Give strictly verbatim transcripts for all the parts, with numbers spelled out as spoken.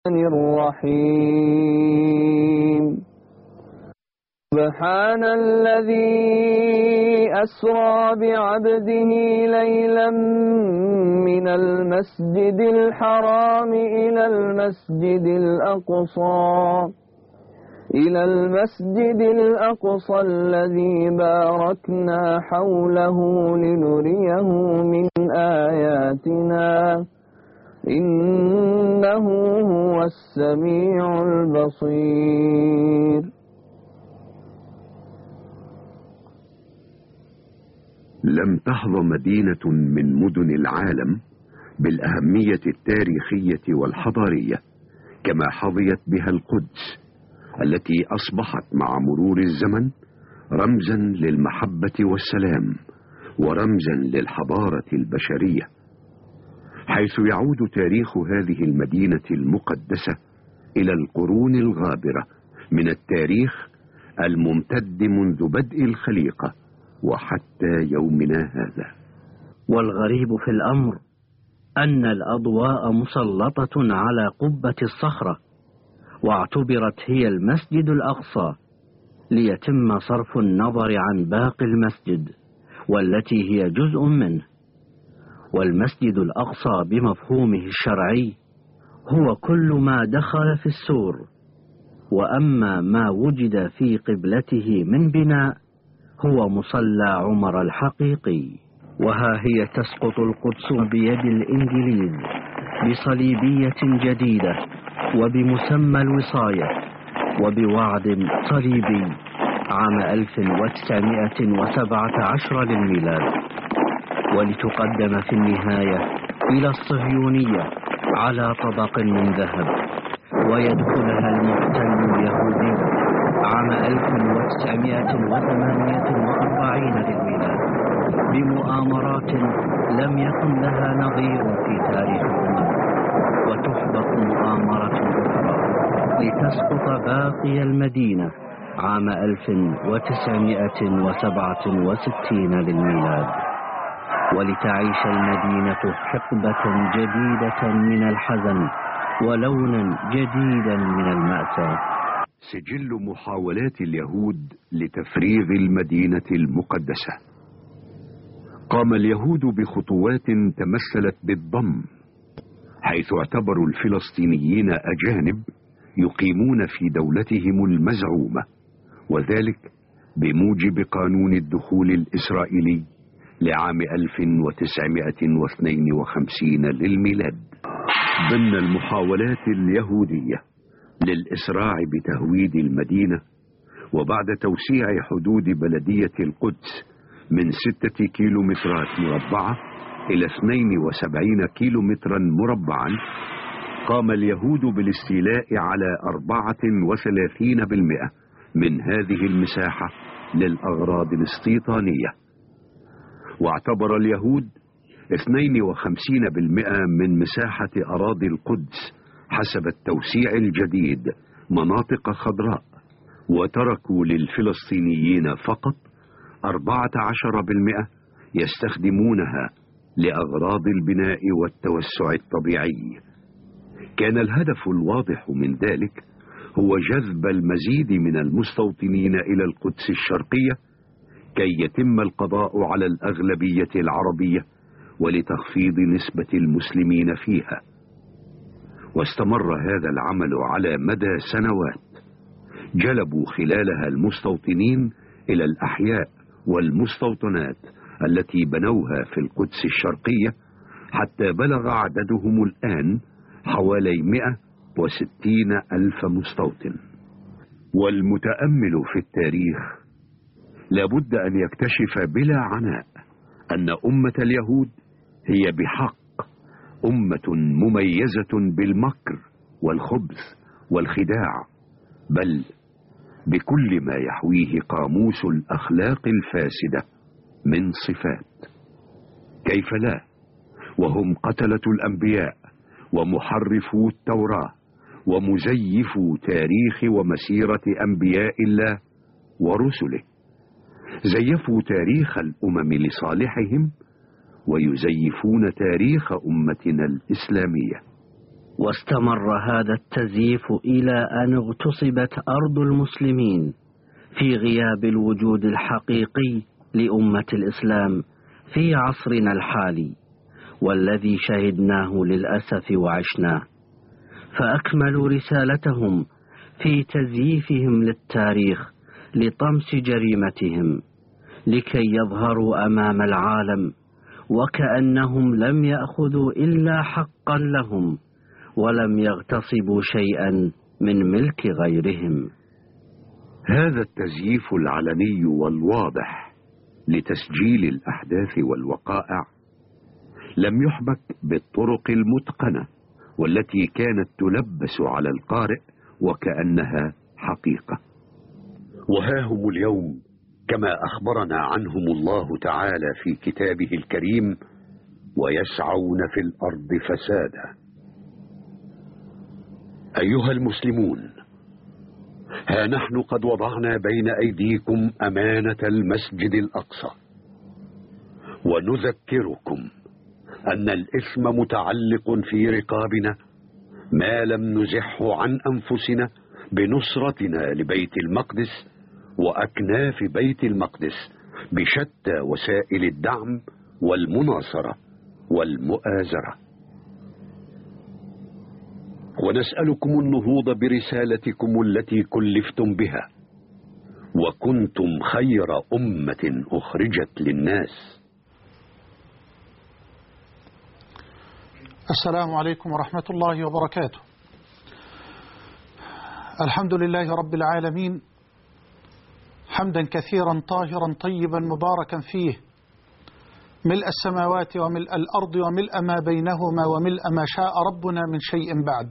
الرحيم. سبحان الذي أسرى بعبده ليلا من المسجد الحرام إلى المسجد الأقصى إلى المسجد الأقصى الذي باركنا حوله لنريه من آياتنا إنه هو السميع البصير. لم تحظ مدينة من مدن العالم بالأهمية التاريخية والحضارية كما حظيت بها القدس، التي أصبحت مع مرور الزمن رمزا للمحبة والسلام ورمزا للحضارة البشرية، حيث يعود تاريخ هذه المدينة المقدسة إلى القرون الغابرة من التاريخ الممتد منذ بدء الخليقة وحتى يومنا هذا. والغريب في الأمر أن الأضواء مسلطة على قبة الصخرة، واعتبرت هي المسجد الأقصى ليتم صرف النظر عن باقي المسجد والتي هي جزء منه. والمسجد الأقصى بمفهومه الشرعي هو كل ما دخل في السور، وأما ما وجد في قبلته من بناء هو مصلى عمر الحقيقي. وها هي تسقط القدس بيد الإنجليز بصليبية جديدة وبمسمى الوصاية وبوعد صليبي عام ألف وتسعمائة وسبعة عشر للميلاد، ولتقدم في النهاية إلى الصهيونية على طبق من ذهب، ويدخلها المحتل اليهودي عام ألف وتسعمائة وثمانية وأربعين للميلاد بمؤامرات لم يكن لها نظير في تاريخ الأمم، وتحبط مؤامرة أخرى لتسقط باقي المدينة عام ألف وتسعمائة وسبعة وستين للميلاد، ولتعيش المدينة حقبة جديدة من الحزن ولونا جديدا من المأساة. سجل محاولات اليهود لتفريغ المدينة المقدسة. قام اليهود بخطوات تمثلت بالضم، حيث اعتبروا الفلسطينيين أجانب يقيمون في دولتهم المزعومة، وذلك بموجب قانون الدخول الإسرائيلي لعام ألف وتسعمائة واثنين وخمسين للميلاد. ضمن المحاولات اليهودية للإسراع بتهويد المدينة، وبعد توسيع حدود بلدية القدس من ستة كيلومترات مربعة إلى اثنين وسبعين كيلومترا مربعا، قام اليهود بالاستيلاء على أربعة وثلاثين بالمئة من هذه المساحة للأغراض الاستيطانية، واعتبر اليهود اثنين وخمسين بالمئة من مساحة أراضي القدس حسب التوسيع الجديد مناطق خضراء، وتركوا للفلسطينيين فقط أربعة عشر بالمئة يستخدمونها لأغراض البناء والتوسع الطبيعي. كان الهدف الواضح من ذلك هو جذب المزيد من المستوطنين إلى القدس الشرقية كي يتم القضاء على الأغلبية العربية ولتخفيض نسبة المسلمين فيها. واستمر هذا العمل على مدى سنوات، جلبوا خلالها المستوطنين إلى الأحياء والمستوطنات التي بنوها في القدس الشرقية، حتى بلغ عددهم الآن حوالي مئة وستين ألف مستوطن. والمتأمل في التاريخ لابد أن يكتشف بلا عناء أن أمة اليهود هي بحق أمة مميزة بالمكر والخبث والخداع، بل بكل ما يحويه قاموس الأخلاق الفاسدة من صفات. كيف لا وهم قتلة الأنبياء ومحرفو التوراة ومزيفو تاريخ ومسيرة أنبياء الله ورسله، زيفوا تاريخ الأمم لصالحهم ويزيفون تاريخ أمتنا الإسلامية. واستمر هذا التزييف إلى أن اغتصبت أرض المسلمين في غياب الوجود الحقيقي لأمة الإسلام في عصرنا الحالي والذي شهدناه للأسف وعشناه، فأكملوا رسالتهم في تزييفهم للتاريخ لطمس جريمتهم لكي يظهروا أمام العالم وكأنهم لم يأخذوا إلا حقا لهم ولم يغتصبوا شيئا من ملك غيرهم. هذا التزييف العلني والواضح لتسجيل الأحداث والوقائع لم يحبك بالطرق المتقنة والتي كانت تلبس على القارئ وكأنها حقيقة. وها هم اليوم كما أخبرنا عنهم الله تعالى في كتابه الكريم: ويسعون في الأرض فسادا. أيها المسلمون، ها نحن قد وضعنا بين أيديكم أمانة المسجد الأقصى، ونذكركم أن الإثم متعلق في رقابنا ما لم نزحه عن أنفسنا بنصرتنا لبيت المقدس وأكناف بيت المقدس بشتى وسائل الدعم والمناصرة والمؤازرة. ونسألكم النهوض برسالتكم التي كلفتم بها، وكنتم خير أمة أخرجت للناس. السلام عليكم ورحمة الله وبركاته. الحمد لله رب العالمين، حمدا كثيرا طاهرا طيبا مباركا فيه، ملء السماوات وملء الأرض وملء ما بينهما وملء ما شاء ربنا من شيء بعد.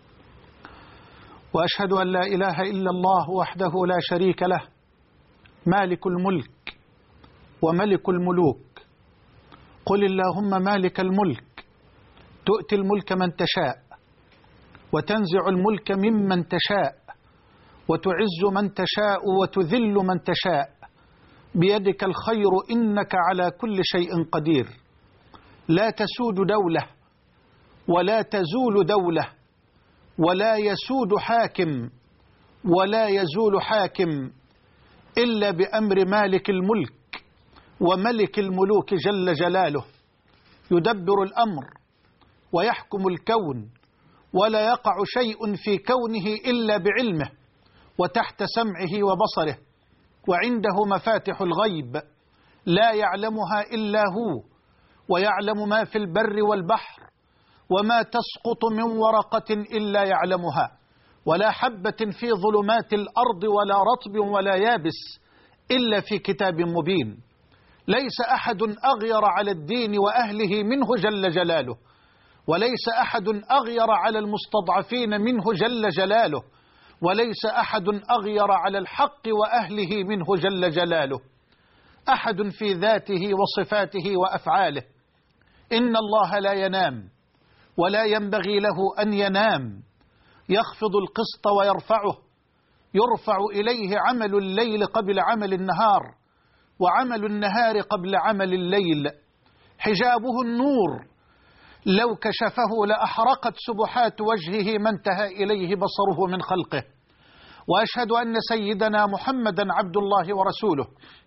وأشهد أن لا إله إلا الله وحده لا شريك له، مالك الملك وملك الملوك. قل اللهم مالك الملك تؤتي الملك من تشاء وتنزع الملك ممن تشاء وتعز من تشاء وتذل من تشاء، بيدك الخير إنك على كل شيء قدير. لا تسود دولة ولا تزول دولة ولا يسود حاكم ولا يزول حاكم إلا بأمر مالك الملك وملك الملوك جل جلاله، يدبر الأمر ويحكم الكون، ولا يقع شيء في كونه إلا بعلمه وتحت سمعه وبصره، وعنده مفاتح الغيب لا يعلمها إلا هو، ويعلم ما في البر والبحر، وما تسقط من ورقة إلا يعلمها، ولا حبة في ظلمات الأرض ولا رطب ولا يابس إلا في كتاب مبين. ليس أحد أغير على الدين وأهله منه جل جلاله، وليس أحد أغير على المستضعفين منه جل جلاله، وليس أحد أغير على الحق وأهله منه جل جلاله. أحد في ذاته وصفاته وأفعاله. إن الله لا ينام ولا ينبغي له أن ينام، يخفض القسط ويرفعه، يرفع إليه عمل الليل قبل عمل النهار، وعمل النهار قبل عمل الليل. حجابه النور، لو كشفه لأحرقت سبحات وجهه ما انتهى إليه بصره من خلقه. وأشهد أن سيدنا محمدا عبد الله ورسوله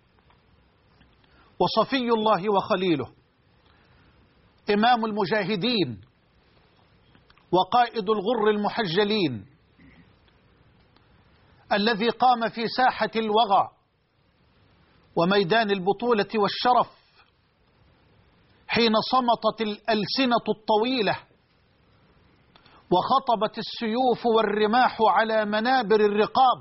وصفي الله وخليله، إمام المجاهدين وقائد الغر المحجلين، الذي قام في ساحة الوغى وميدان البطولة والشرف حين صمتت الألسنة الطويلة وخطبت السيوف والرماح على منابر الرقاب،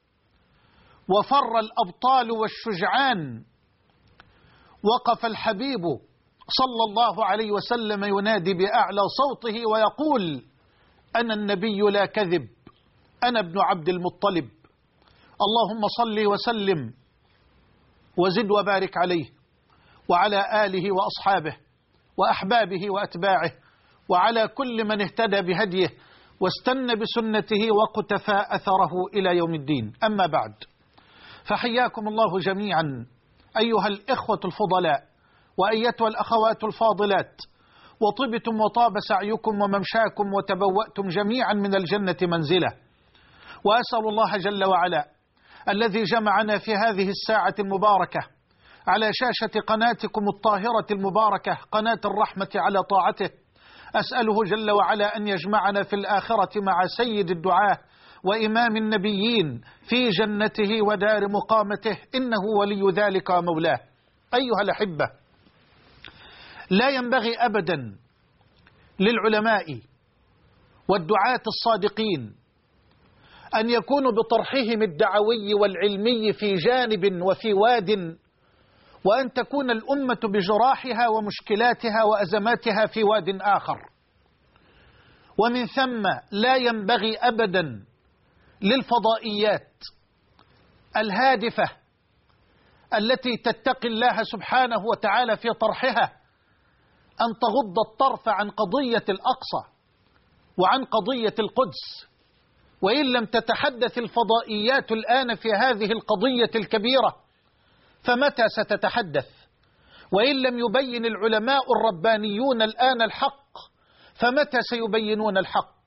وفر الأبطال والشجعان. وقف الحبيب صلى الله عليه وسلم ينادي بأعلى صوته ويقول: أنا النبي لا كذب، أنا ابن عبد المطلب. اللهم صل وسلم وزد وبارك عليه وعلى آله وأصحابه وأحبابه وأتباعه وعلى كل من اهتدى بهديه واستنى بسنته وقتفى أثره إلى يوم الدين. أما بعد، فحياكم الله جميعا أيها الإخوة الفضلاء وأيتها الأخوات الفاضلات، وطبتم وطاب سعيكم وممشاكم وتبوأتم جميعا من الجنة منزلة. وأسأل الله جل وعلا الذي جمعنا في هذه الساعة المباركة على شاشة قناتكم الطاهرة المباركة قناة الرحمة على طاعته، أسأله جل وعلا أن يجمعنا في الآخرة مع سيد الدعاة وإمام النبيين في جنته ودار مقامته، إنه ولي ذلك ومولاه. أيها الأحبة، لا ينبغي أبدا للعلماء والدعاة الصادقين أن يكونوا بطرحهم الدعوي والعلمي في جانب وفي واد، وأن تكون الأمة بجراحها ومشكلاتها وأزماتها في واد آخر. ومن ثم لا ينبغي أبدا للفضائيات الهادفة التي تتقي الله سبحانه وتعالى في طرحها أن تغض الطرف عن قضية الأقصى وعن قضية القدس. وإن لم تتحدث الفضائيات الآن في هذه القضية الكبيرة فمتى ستتحدث؟ وإن لم يبين العلماء الربانيون الآن الحق فمتى سيبينون الحق؟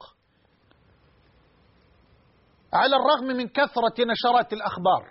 على الرغم من كثرة نشرات الأخبار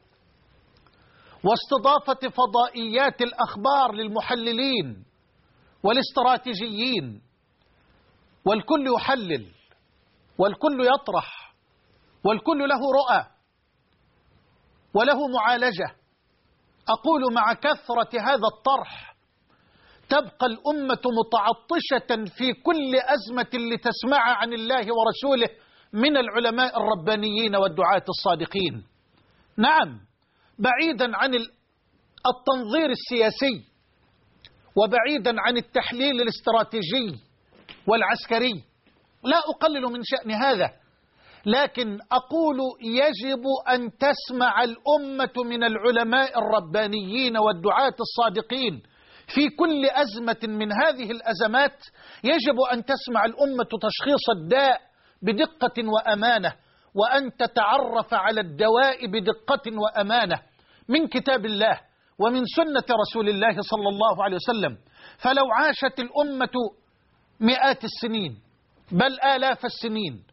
واستضافة فضائيات الأخبار للمحللين والاستراتيجيين، والكل يحلل والكل يطرح والكل له رؤى وله معالجة، أقول مع كثرة هذا الطرح تبقى الأمة متعطشة في كل أزمة لتسمع عن الله ورسوله من العلماء الربانيين والدعاة الصادقين. نعم، بعيدا عن التنظير السياسي وبعيدا عن التحليل الاستراتيجي والعسكري، لا أقلل من شأن هذا، لكن أقول يجب أن تسمع الأمة من العلماء الربانيين والدعاة الصادقين في كل أزمة من هذه الأزمات. يجب أن تسمع الأمة تشخيص الداء بدقة وأمانة، وأن تتعرف على الدواء بدقة وأمانة من كتاب الله ومن سنة رسول الله صلى الله عليه وسلم. فلو عاشت الأمة مئات السنين بل آلاف السنين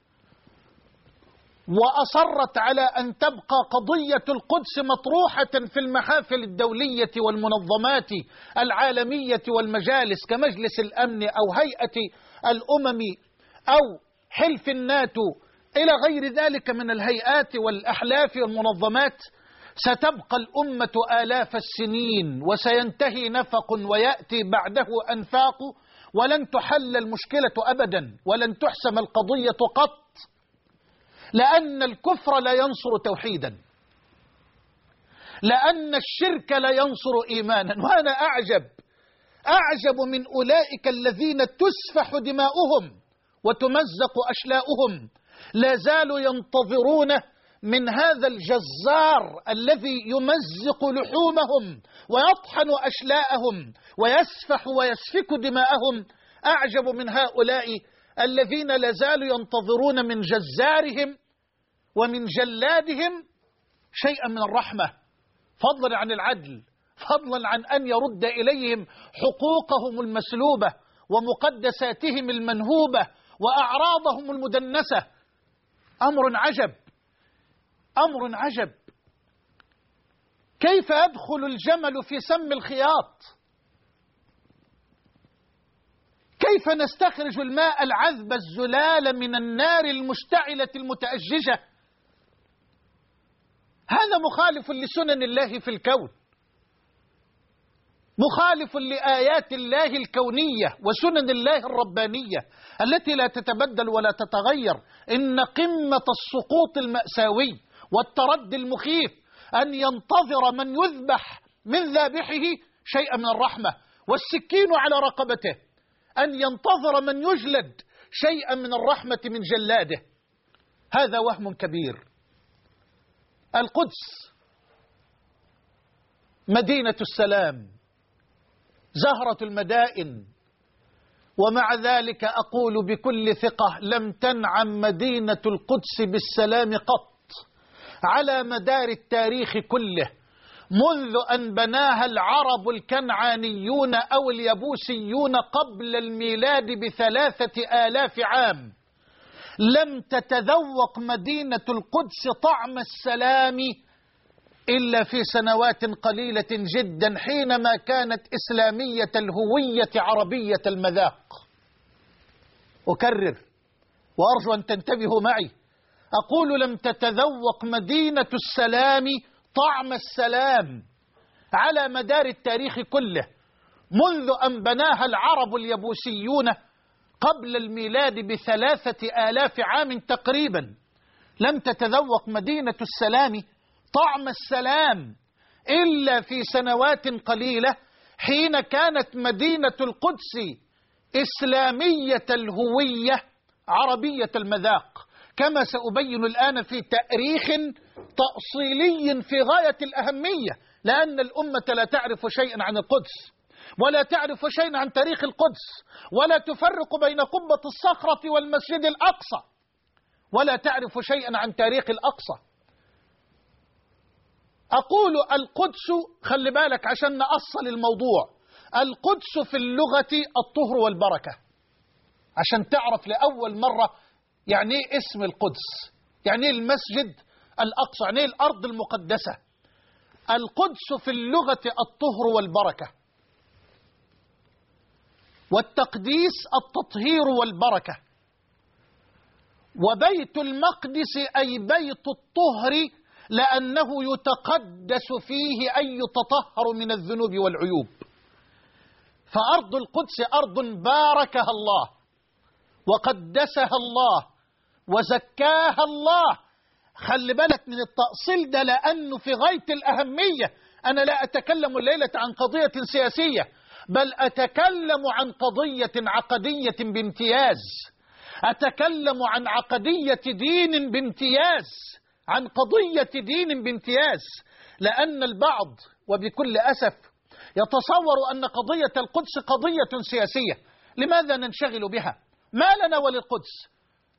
وأصرت على أن تبقى قضية القدس مطروحة في المحافل الدولية والمنظمات العالمية والمجالس كمجلس الأمن أو هيئة الأمم أو حلف الناتو إلى غير ذلك من الهيئات والأحلاف والمنظمات، ستبقى الأمة آلاف السنين وسينتهي نفق ويأتي بعده أنفاق، ولن تحل المشكلة أبدا ولن تحسم القضية قط، لأن الكفر لا ينصر توحيدا، لأن الشرك لا ينصر إيمانا. وأنا أعجب أعجب من أولئك الذين تسفح دماؤهم وتمزق أشلاؤهم، لا زالوا ينتظرون من هذا الجزار الذي يمزق لحومهم ويطحن أشلاءهم ويسفح ويسفك دماءهم. أعجب من هؤلاء الذين لا زالوا ينتظرون من جزارهم ومن جلادهم شيئا من الرحمة، فضلا عن العدل، فضلا عن أن يرد إليهم حقوقهم المسلوبة ومقدساتهم المنهوبة وأعراضهم المدنسة. أمر عجب، أمر عجب. كيف يدخل الجمل في سم الخياط؟ كيف نستخرج الماء العذب الزلال من النار المشتعلة المتأججة؟ هذا مخالف لسنن الله في الكون، مخالف لآيات الله الكونية وسنن الله الربانية التي لا تتبدل ولا تتغير. إن قمة السقوط المأساوي والتردي المخيف أن ينتظر من يذبح من ذابحه شيئا من الرحمة والسكين على رقبته، أن ينتظر من يجلد شيئا من الرحمة من جلاده. هذا وهم كبير. القدس مدينة السلام، زهرة المدائن، ومع ذلك أقول بكل ثقة لم تنعم مدينة القدس بالسلام قط على مدار التاريخ كله، منذ أن بناها العرب الكنعانيون أو اليبوسيون قبل الميلاد بثلاثة آلاف عام، لم تتذوق مدينة القدس طعم السلام إلا في سنوات قليلة جدا، حينما كانت إسلامية الهوية عربية المذاق. أكرر وأرجو أن تنتبهوا معي، أقول لم تتذوق مدينة السلام طعم السلام على مدار التاريخ كله، منذ أن بناها العرب اليبوسيون قبل الميلاد بثلاثة آلاف عام تقريبا، لم تتذوق مدينة السلام طعم السلام إلا في سنوات قليلة، حين كانت مدينة القدس إسلامية الهوية عربية المذاق، كما سأبين الآن في تأريخ تأصيلي في غاية الأهمية، لأن الأمة لا تعرف شيئا عن القدس، ولا تعرف شيئا عن تاريخ القدس، ولا تفرق بين قبة الصخرة والمسجد الأقصى، ولا تعرف شيئا عن تاريخ الأقصى. أقول القدس، خلي بالك عشان نأصل الموضوع، القدس في اللغة الطهر والبركة، عشان تعرف لأول مرة يعني ايه اسم القدس، يعني ايه المسجد الأقصى، يعني ايه الأرض المقدسة. القدس في اللغة الطهر والبركة، والتقديس التطهير والبركة، وبيت المقدس أي بيت الطهر، لأنه يتقدس فيه أي يتطهر من الذنوب والعيوب. فأرض القدس أرض باركها الله وقدسها الله وزكاها الله. خلي بالك من التأصيل ده، لأنه في غاية الأهمية. أنا لا أتكلم الليلة عن قضية سياسية، بل أتكلم عن قضية عقدية بامتياز، أتكلم عن عقدية دين بامتياز، عن قضية دين بامتياز. لأن البعض وبكل أسف يتصور أن قضية القدس قضية سياسية. لماذا ننشغل بها؟ ما لنا وللقدس؟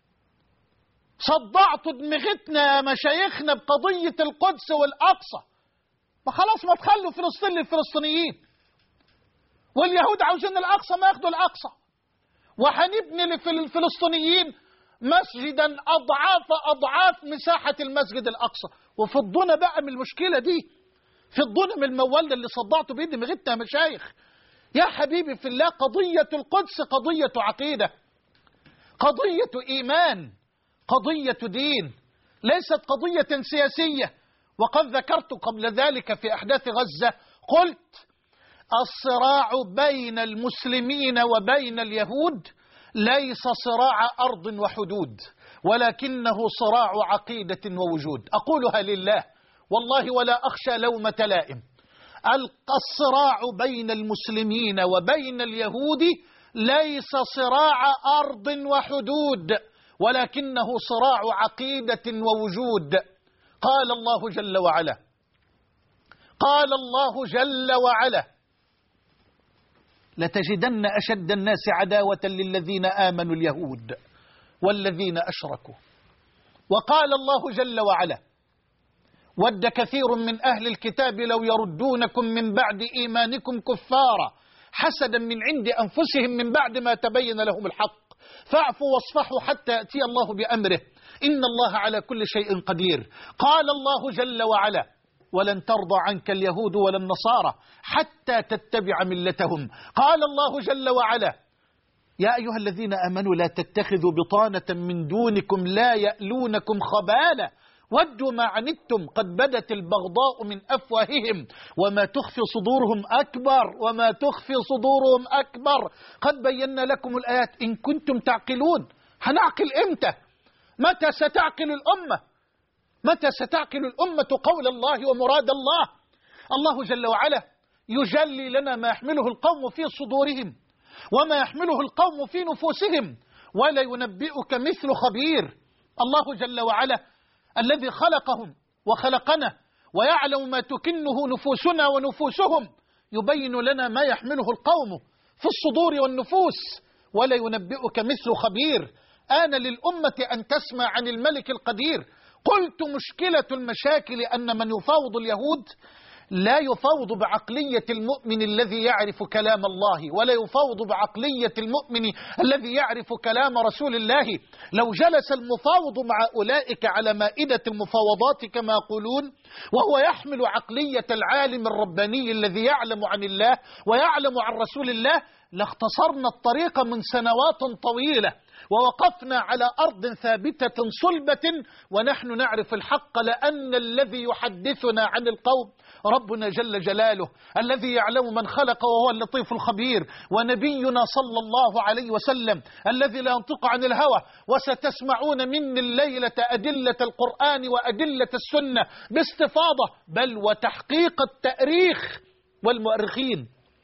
صدعت دماغتنا يا مشايخنا بقضية القدس والأقصى، ما خلاص ما تخلوا فلسطين للفلسطينيين، واليهود عاوزين الأقصى ما ياخدوا الأقصى، وهنبني للفلسطينيين مسجدا أضعاف أضعاف مساحة المسجد الأقصى. وفضونا بقى من المشكلة دي، فضونا من المولد اللي صدعتوا بيه دماغتنا يا مشايخ. يا حبيبي في الله، قضية القدس قضية عقيدة، قضية إيمان، قضية دين، ليست قضية سياسية. وقد ذكرت قبل ذلك في أحداث غزة، قلت الصراع بين المسلمين وبين اليهود ليس صراع أرض وحدود، ولكنه صراع عقيدة ووجود. أقولها لله والله ولا أخشى لومة لائم. الصراع بين المسلمين وبين اليهود ليس صراع أرض وحدود، ولكنه صراع عقيدة ووجود. قال الله جل وعلا، قال الله جل وعلا: لتجدن أشد الناس عداوة للذين آمنوا اليهود والذين أشركوا. وقال الله جل وعلا: ود كثير من أهل الكتاب لو يردونكم من بعد إيمانكم كفارا حسدا من عند أنفسهم من بعد ما تبين لهم الحق فاعفوا واصفحوا حتى يأتي الله بأمره إن الله على كل شيء قدير. قال الله جل وعلا: ولن ترضى عنك اليهود ولا النصارى حتى تتبع ملتهم. قال الله جل وعلا: يا أيها الذين آمنوا لا تتخذوا بطانة من دونكم لا يألونكم خبالا ودوا ما عنتم قد بدت البغضاء من أفواههم وما تخفي صدورهم أكبر وما تخفي صدورهم أكبر قد بينا لكم الآيات إن كنتم تعقلون. هنعقل إمتى؟ متى ستعقل الأمة؟ متى ستعقل الأمة قول الله ومراد الله؟ الله جل وعلا يجلي لنا ما يحمله القوم في صدورهم وما يحمله القوم في نفوسهم، ولا ينبئك مثل خبير. الله جل وعلا الذي خلقهم وخلقنا ويعلم ما تكنه نفوسنا ونفوسهم يبين لنا ما يحمله القوم في الصدور والنفوس، ولا ينبئك مثل خبير. آن للأمة أن تسمع عن الملك القدير. قلت مشكلة المشاكل أن من يفاوض اليهود لا يفوض بعقلية المؤمن الذي يعرف كلام الله، ولا يفوض بعقلية المؤمن الذي يعرف كلام رسول الله. لو جلس المفاوض مع أولئك على مائدة المفاوضات كما يقولون، وهو يحمل عقلية العالم الرباني الذي يعلم عن الله ويعلم عن رسول الله، لاختصرنا الطريق من سنوات طويلة، ووقفنا على أرض ثابتة صلبة، ونحن نعرف الحق، لأن الذي يحدثنا عن القوم ربنا جل جلاله الذي يعلم من خلق وهو اللطيف الخبير، ونبينا صلى الله عليه وسلم الذي لا ينطق عن الهوى. وستسمعون مني الليلة أدلة القرآن وأدلة السنة باستفاضة، بل وتحقيق التاريخ والمؤرخين،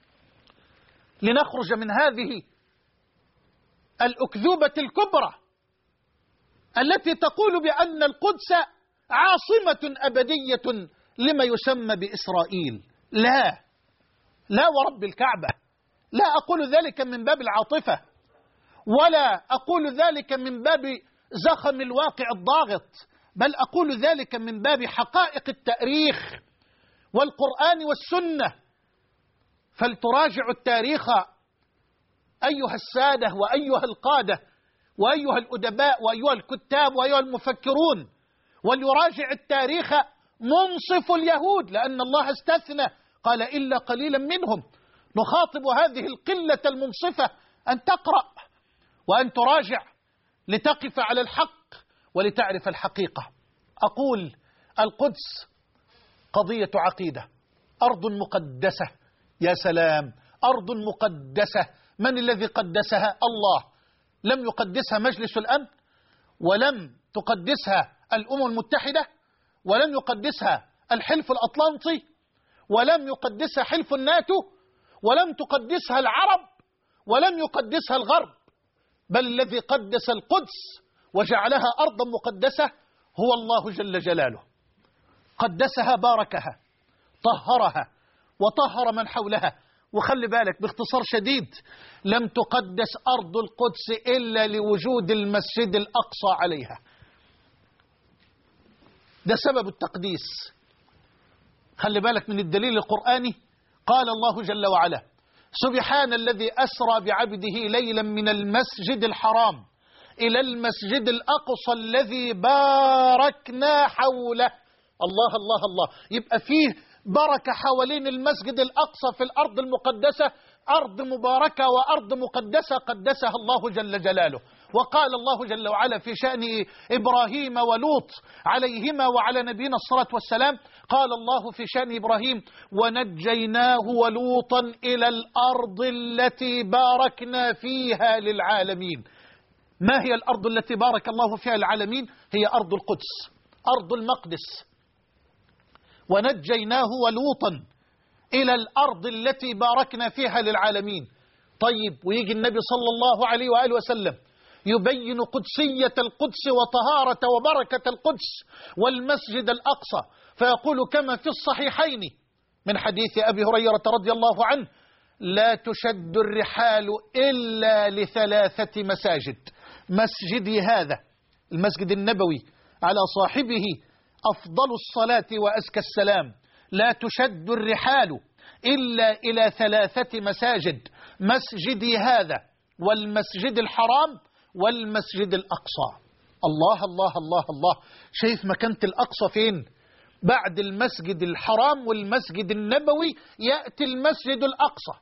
لنخرج من هذه الأكذوبة الكبرى التي تقول بأن القدس عاصمة أبدية لما يسمى بإسرائيل. لا لا ورب الكعبة، لا أقول ذلك من باب العاطفة، ولا أقول ذلك من باب زخم الواقع الضاغط، بل أقول ذلك من باب حقائق التاريخ والقرآن والسنة. فلتراجعوا التاريخ أيها السادة وأيها القادة وأيها الأدباء وأيها الكتاب وأيها المفكرون، وليراجع التاريخ منصف اليهود، لأن الله استثنى قال إلا قليلا منهم. نخاطب هذه القلة المنصفة أن تقرأ وأن تراجع لتقف على الحق ولتعرف الحقيقة. أقول القدس قضية عقيدة، أرض مقدسة. يا سلام، أرض مقدسة. من الذي قدسها؟ الله. لم يقدسها مجلس الأمن، ولم تقدسها الأمم المتحدة، ولم يقدسها الحلف الأطلنطي، ولم يقدسها حلف الناتو، ولم تقدسها العرب، ولم يقدسها الغرب، بل الذي قدس القدس وجعلها أرضا مقدسة هو الله جل جلاله. قدسها، باركها، طهرها، وطهر من حولها. وخلي بالك باختصار شديد، لم تقدس أرض القدس إلا لوجود المسجد الأقصى عليها. ده سبب التقديس. خلي بالك من الدليل القرآني. قال الله جل وعلا: سبحان الذي أسرى بعبده ليلا من المسجد الحرام إلى المسجد الأقصى الذي باركنا حوله. الله الله الله. يبقى فيه بركة حوالين المسجد الأقصى في الأرض المقدسة، أرض مباركة وأرض مقدسة قدسها الله جل جلاله. وقال الله جل وعلا في شأن إبراهيم ولوط عليهما وعلى نبينا الصلاة والسلام، قال الله في شأن إبراهيم: ونجيناه ولوطا إلى الأرض التي باركنا فيها للعالمين. ما هي الأرض التي بارك الله فيها للعالمين؟ هي أرض القدس، أرض المقدس. ونجيناه ولوطا إلى الأرض التي باركنا فيها للعالمين. طيب، ويجي النبي صلى الله عليه وآله وسلم يبين قدسية القدس وطهارة وبركة القدس والمسجد الأقصى، فيقول كما في الصحيحين من حديث أبي هريرة رضي الله عنه: لا تشد الرحال إلا لثلاثة مساجد، مسجدي هذا المسجد النبوي على صاحبه أفضل الصلاة وأزكى السلام، لا تشد الرحال إلا إلى ثلاثة مساجد: مسجدي هذا، والمسجد الحرام، والمسجد الأقصى. الله الله الله الله. شايف مكانة الأقصى فين؟ بعد المسجد الحرام والمسجد النبوي يأتي المسجد الأقصى.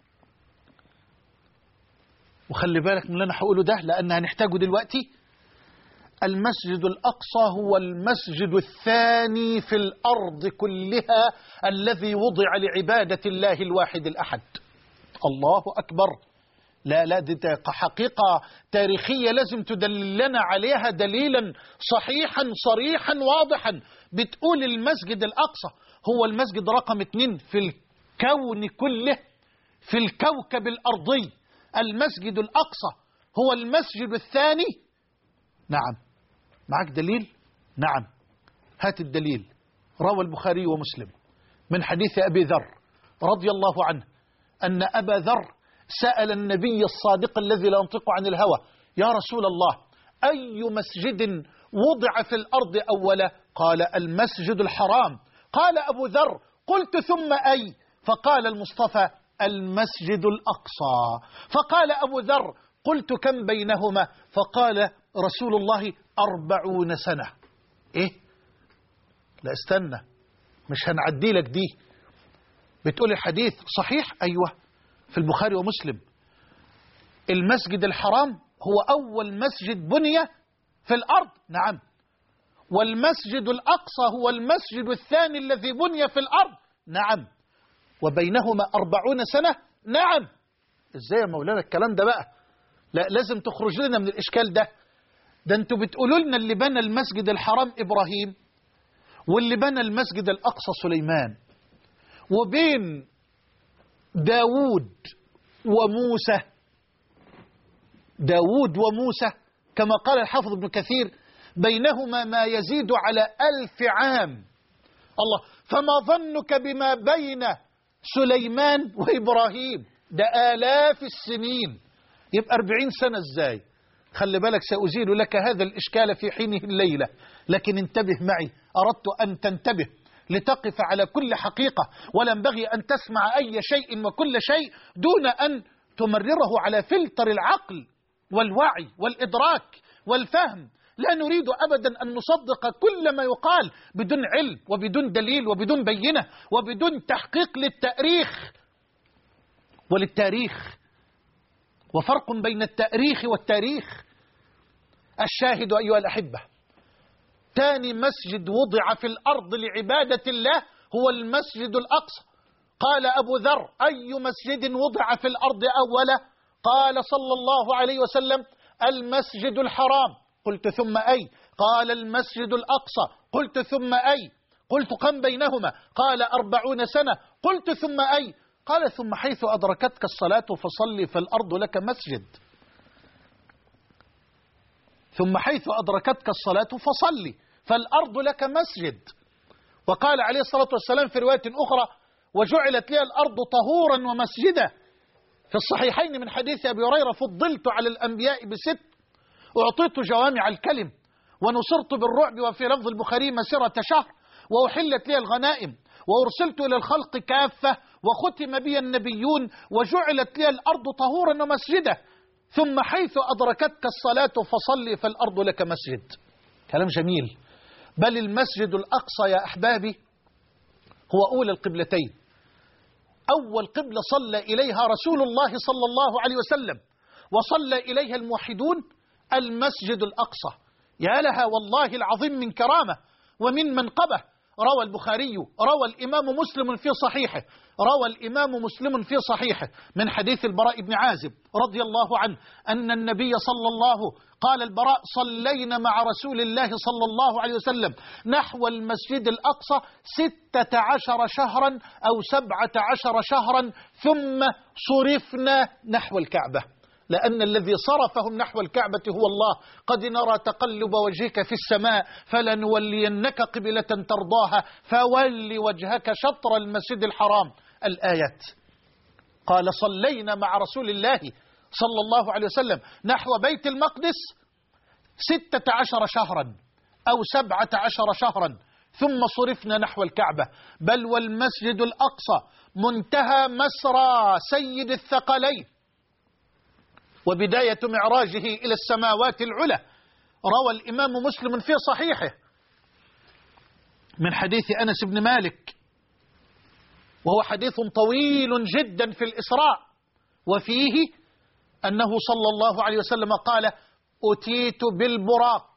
وخلي بالك من اللي أنا هقوله ده لأن هنحتاجه دلوقتي. المسجد الأقصى هو المسجد الثاني في الأرض كلها الذي وضع لعبادة الله الواحد الأحد. الله أكبر. لا لا دي حقيقة تاريخية لازم تدللنا عليها دليلا صحيحا صريحا واضحا. بتقول المسجد الأقصى هو المسجد رقم اتنين في الكون كله، في الكوكب الأرضي. المسجد الأقصى هو المسجد الثاني. نعم. معك دليل؟ نعم، هات الدليل. روى البخاري ومسلم من حديث أبي ذر رضي الله عنه أن أبا ذر سأل النبي الصادق الذي لا ينطق عن الهوى: يا رسول الله، أي مسجد وضع في الأرض أولا؟ قال: المسجد الحرام. قال أبو ذر: قلت ثم أي؟ فقال المصطفى المسجد الأقصى. فقال أبو ذر قلت كم بينهما؟ فقال رسول الله أربعون سنة. إيه؟ لا استنى، مش هنعدي لك دي. بتقول الحديث صحيح؟ أيوة، في البخاري ومسلم. المسجد الحرام هو أول مسجد بني في الأرض، نعم. والمسجد الأقصى هو المسجد الثاني الذي بني في الأرض، نعم. وبينهما أربعون سنة، نعم. إزاي يا مولانا الكلام ده بقى؟ لا، لازم تخرج لنا من الإشكال ده. ده انتوا بتقولوا لنا اللي بنى المسجد الحرام إبراهيم، واللي بنى المسجد الأقصى سليمان، وبين داود وموسى داود وموسى كما قال الحافظ ابن كثير بينهما ما يزيد على ألف عام. الله، فما ظنك بما بين سليمان وإبراهيم؟ ده آلاف السنين، يبقى أربعين سنة ازاي؟ خلي بالك، سأزيل لك هذا الإشكال في حينه الليلة، لكن انتبه معي. أردت أن تنتبه لتقف على كل حقيقة، ولا ينبغي أن تسمع أي شيء وكل شيء دون أن تمرره على فلتر العقل والوعي والإدراك والفهم. لا نريد أبدا أن نصدق كل ما يقال بدون علم وبدون دليل وبدون بينة وبدون تحقيق للتاريخ وللتاريخ. وفرق بين التاريخ والتاريخ. الشاهد أيها الأحبة، ثاني مسجد وضع في الأرض لعبادة الله هو المسجد الأقصى. قال أبو ذر أي مسجد وضع في الأرض أولا؟ قال صلى الله عليه وسلم المسجد الحرام. قلت ثم أي؟ قال المسجد الأقصى. قلت ثم أي؟ قلت كم بينهما؟ قال أربعون سنة. قلت ثم أي؟ قال ثم حيث أدركتك الصلاة فصلي فالأرض لك مسجد. ثم حيث أدركتك الصلاة فصلي فالأرض لك مسجد. وقال عليه الصلاة والسلام في رواية أخرى وجعلت لي الأرض طهورا ومسجدا. في الصحيحين من حديث أبي هريرة فضلت على الأنبياء بست، أعطيت جوامع الكلم، ونصرت بالرعب، وفي لفظ البخاري مسيرة شهر، وأحلت لي الغنائم، وأرسلت إلى الخلق كافة، وختم بي النبيون، وجعلت لي الأرض طهورا ومسجدا. ثم حيث أدركتك الصلاة فصلي فالأرض لك مسجد. كلام جميل. بل المسجد الأقصى يا أحبابي هو أولى القبلتين، أول قبلة صلى إليها رسول الله صلى الله عليه وسلم وصلى إليها الموحدون المسجد الأقصى. يا لها والله العظيم من كرامة ومن منقبة. روى البخاري، روى الإمام مسلم في صحيحه روى الإمام مسلم في صحيحه من حديث البراء بن عازب رضي الله عنه أن النبي صلى الله قال البراء صلينا مع رسول الله صلى الله عليه وسلم نحو المسجد الأقصى ستة عشر شهرا أو سبعة عشر شهرا ثم صرفنا نحو الكعبة، لأن الذي صرفهم نحو الكعبة هو الله. قد نرى تقلب وجهك في السماء فلنولينك قبلة ترضاها فول وجهك شطر المسجد الحرام. الآيات. قال صلينا مع رسول الله صلى الله عليه وسلم نحو بيت المقدس ستة عشر شهرا أو سبعة عشر شهرا ثم صرفنا نحو الكعبة. بل والمسجد الأقصى منتهى مسرى سيد الثقلين وبداية معراجه إلى السماوات العلى. روى الإمام مسلم في صحيحه من حديث أنس بن مالك، وهو حديث طويل جدا في الإسراء، وفيه أنه صلى الله عليه وسلم قال أتيت بالبراق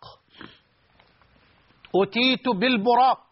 أتيت بالبراق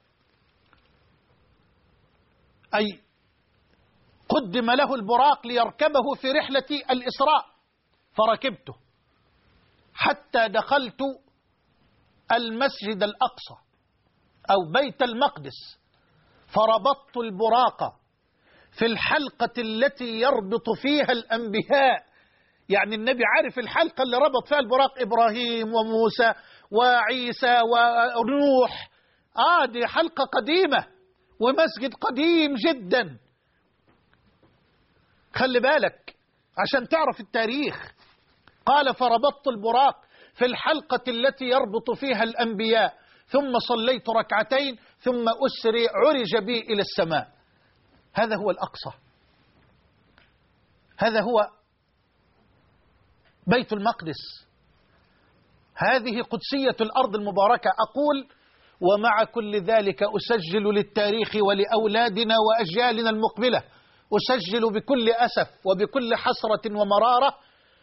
أي قدم له البراق ليركبه في رحلة الإسراء، فركبته حتى دخلت المسجد الأقصى أو بيت المقدس، فربطت البراق في الحلقة التي يربط فيها الأنبياء. يعني النبي عارف الحلقة اللي ربط فيها البراق إبراهيم وموسى وعيسى ونوح. آه دي حلقة قديمة ومسجد قديم جدا. خلي بالك عشان تعرف التاريخ. قال فربطت البراق في الحلقة التي يربط فيها الأنبياء ثم صليت ركعتين ثم أسري عرج بي إلى السماء. هذا هو الأقصى، هذا هو بيت المقدس، هذه قدسية الأرض المباركة. أقول ومع كل ذلك أسجل للتاريخ ولأولادنا وأجيالنا المقبلة، أسجل بكل أسف وبكل حسرة ومرارة،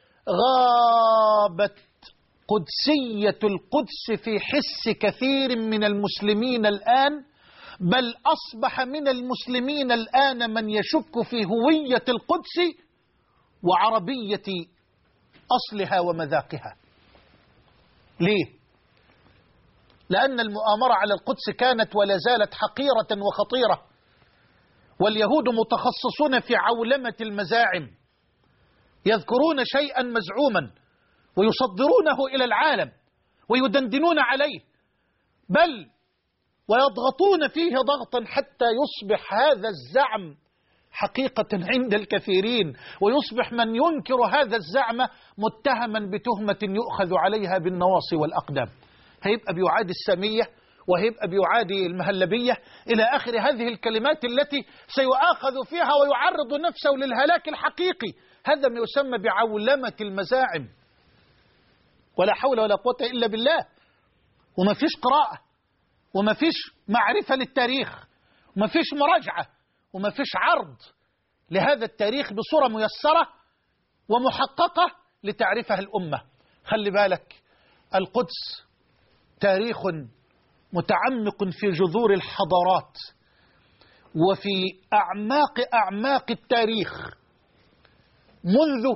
غابت قدسية القدس في حس كثير من المسلمين الآن، بل أصبح من المسلمين الآن من يشك في هوية القدس وعربية أصلها ومذاقها. ليه؟ لأن المؤامرة على القدس كانت ولا زالت حقيرة وخطيرة، واليهود متخصصون في عولمة المزاعم، يذكرون شيئا مزعوما ويصدرونه إلى العالم ويدندنون عليه، بل ويضغطون فيه ضغطا حتى يصبح هذا الزعم حقيقة عند الكثيرين، ويصبح من ينكر هذا الزعم متهما بتهمة يؤخذ عليها بالنواصي والأقدام. هيبقى بيعادي السامية، وهيبقى بيعادي المهلبية، إلى آخر هذه الكلمات التي سيؤاخذ فيها ويعرض نفسه للهلاك الحقيقي. هذا ما يسمى بعولمة المزاعم، ولا حول ولا قوة إلا بالله. وما فيش قراءة، وما فيش معرفة للتاريخ، وما فيش مراجعة، وما فيش عرض لهذا التاريخ بصورة ميسرة ومحققة لتعرفها الأمة. خلي بالك، القدس تاريخ متعمق في جذور الحضارات وفي أعماق أعماق التاريخ، منذ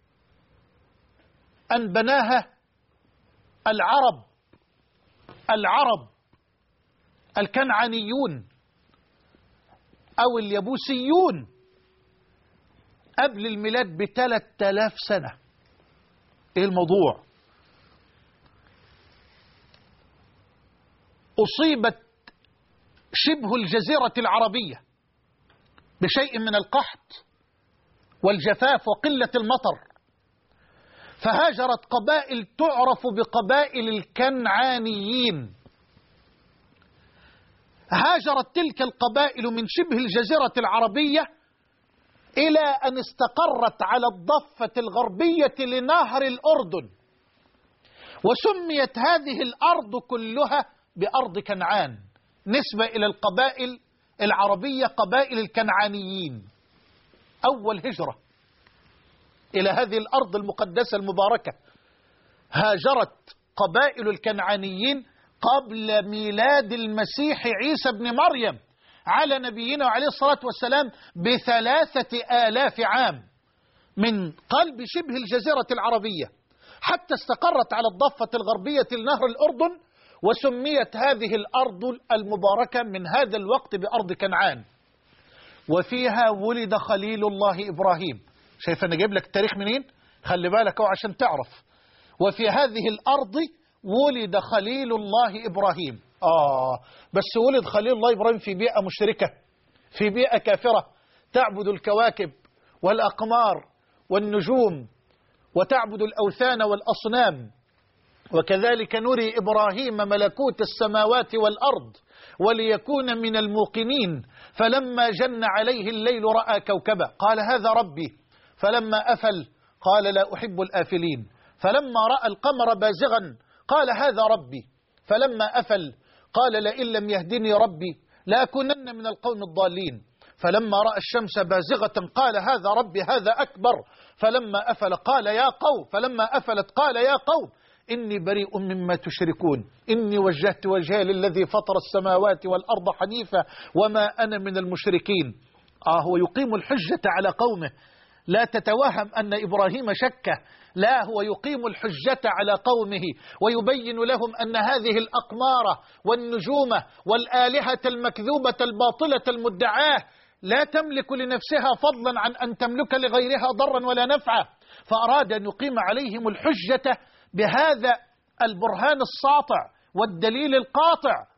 أن بناها العرب العرب الكنعانيون أو اليبوسيون قبل الميلاد بثلاثة آلاف سنة. إيه الموضوع؟ أصيبت شبه الجزيرة العربية بشيء من القحط والجفاف وقلة المطر، فهاجرت قبائل تعرف بقبائل الكنعانيين. هاجرت تلك القبائل من شبه الجزيرة العربية إلى أن استقرت على الضفة الغربية لنهر الأردن، وسميت هذه الأرض كلها بأرض كنعان نسبة إلى القبائل العربية، قبائل الكنعانيين. أول هجرة إلى هذه الأرض المقدسة المباركة هاجرت قبائل الكنعانيين قبل ميلاد المسيح عيسى بن مريم على نبينا وعليه الصلاة والسلام بثلاثة آلاف عام، من قلب شبه الجزيرة العربية حتى استقرت على الضفة الغربية لنهر الأردن، وسميت هذه الأرض المباركة من هذا الوقت بأرض كنعان. وفيها ولد خليل الله إبراهيم. شايف أنا جايب لك التاريخ منين؟ خلي بالك أهو عشان تعرف. وفي هذه الأرض ولد خليل الله إبراهيم. آه بس ولد خليل الله إبراهيم في بيئة مشركة، في بيئة كافرة تعبد الكواكب والأقمار والنجوم وتعبد الأوثان والأصنام. وكذلك نري إبراهيم ملكوت السماوات والأرض وليكون من الموقنين، فلما جن عليه الليل رأى كوكبا قال هذا ربي، فلما أفل قال لا أحب الآفلين، فلما رأى القمر بازغا قال هذا ربي، فلما أفل قال لئن لم يهدني ربي لأكونن من القوم الضالين، فلما رأى الشمس بازغة قال هذا ربي هذا أكبر، فلما أفل قال يا قوم فلما أفلت قال يا قوم إني بريء مما تشركون إني وجهت وجهي للذي فطر السماوات والأرض حنيفا وما أنا من المشركين. آه هو يقيم الحجة على قومه، لا تتوهم أن إبراهيم شك، لا هو يقيم الحجة على قومه ويبين لهم أن هذه الأقمار والنجوم والآلهة المكذوبة الباطلة المدعاة لا تملك لنفسها فضلا عن أن تملك لغيرها ضرا ولا نفعا، فأراد أن يقيم عليهم الحجة بهذا البرهان الساطع والدليل القاطع.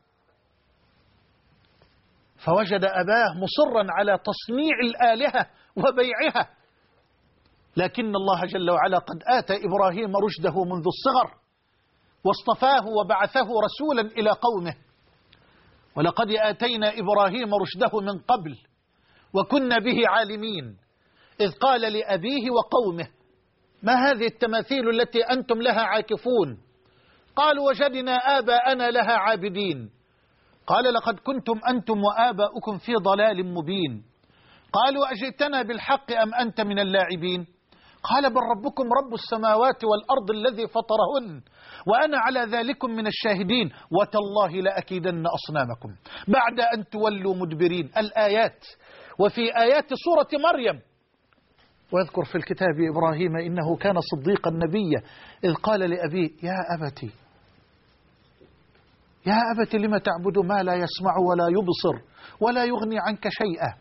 فوجد أباه مصرا على تصنيع الآلهة وبيعها، لكن الله جل وعلا قد آتى إبراهيم رشده منذ الصغر، واصطفاه وبعثه رسولا إلى قومه. ولقد آتينا إبراهيم رشده من قبل وكنا به عالمين، إذ قال لأبيه وقومه: ما هذه التماثيل التي أنتم لها عاكفون؟ قالوا: وجدنا آباءنا لها عابدين. قال: لقد كنتم أنتم وآباؤكم في ضلال مبين. قالوا: أجئتنا بالحق أم أنت من اللاعبين؟ قال: بل ربكم رب السماوات والأرض الذي فطرهن وأنا على ذلكم من الشاهدين، وتالله لأكيدن أصنامكم بعد أن تولوا مدبرين. الآيات. وفي آيات سورة مريم: واذكر في الكتاب إبراهيم إنه كان صديقا نبيا إذ قال لأبيه: يا أبتي يا أبت لم تعبد ما لا يسمع ولا يبصر ولا يغني عنك شيئا،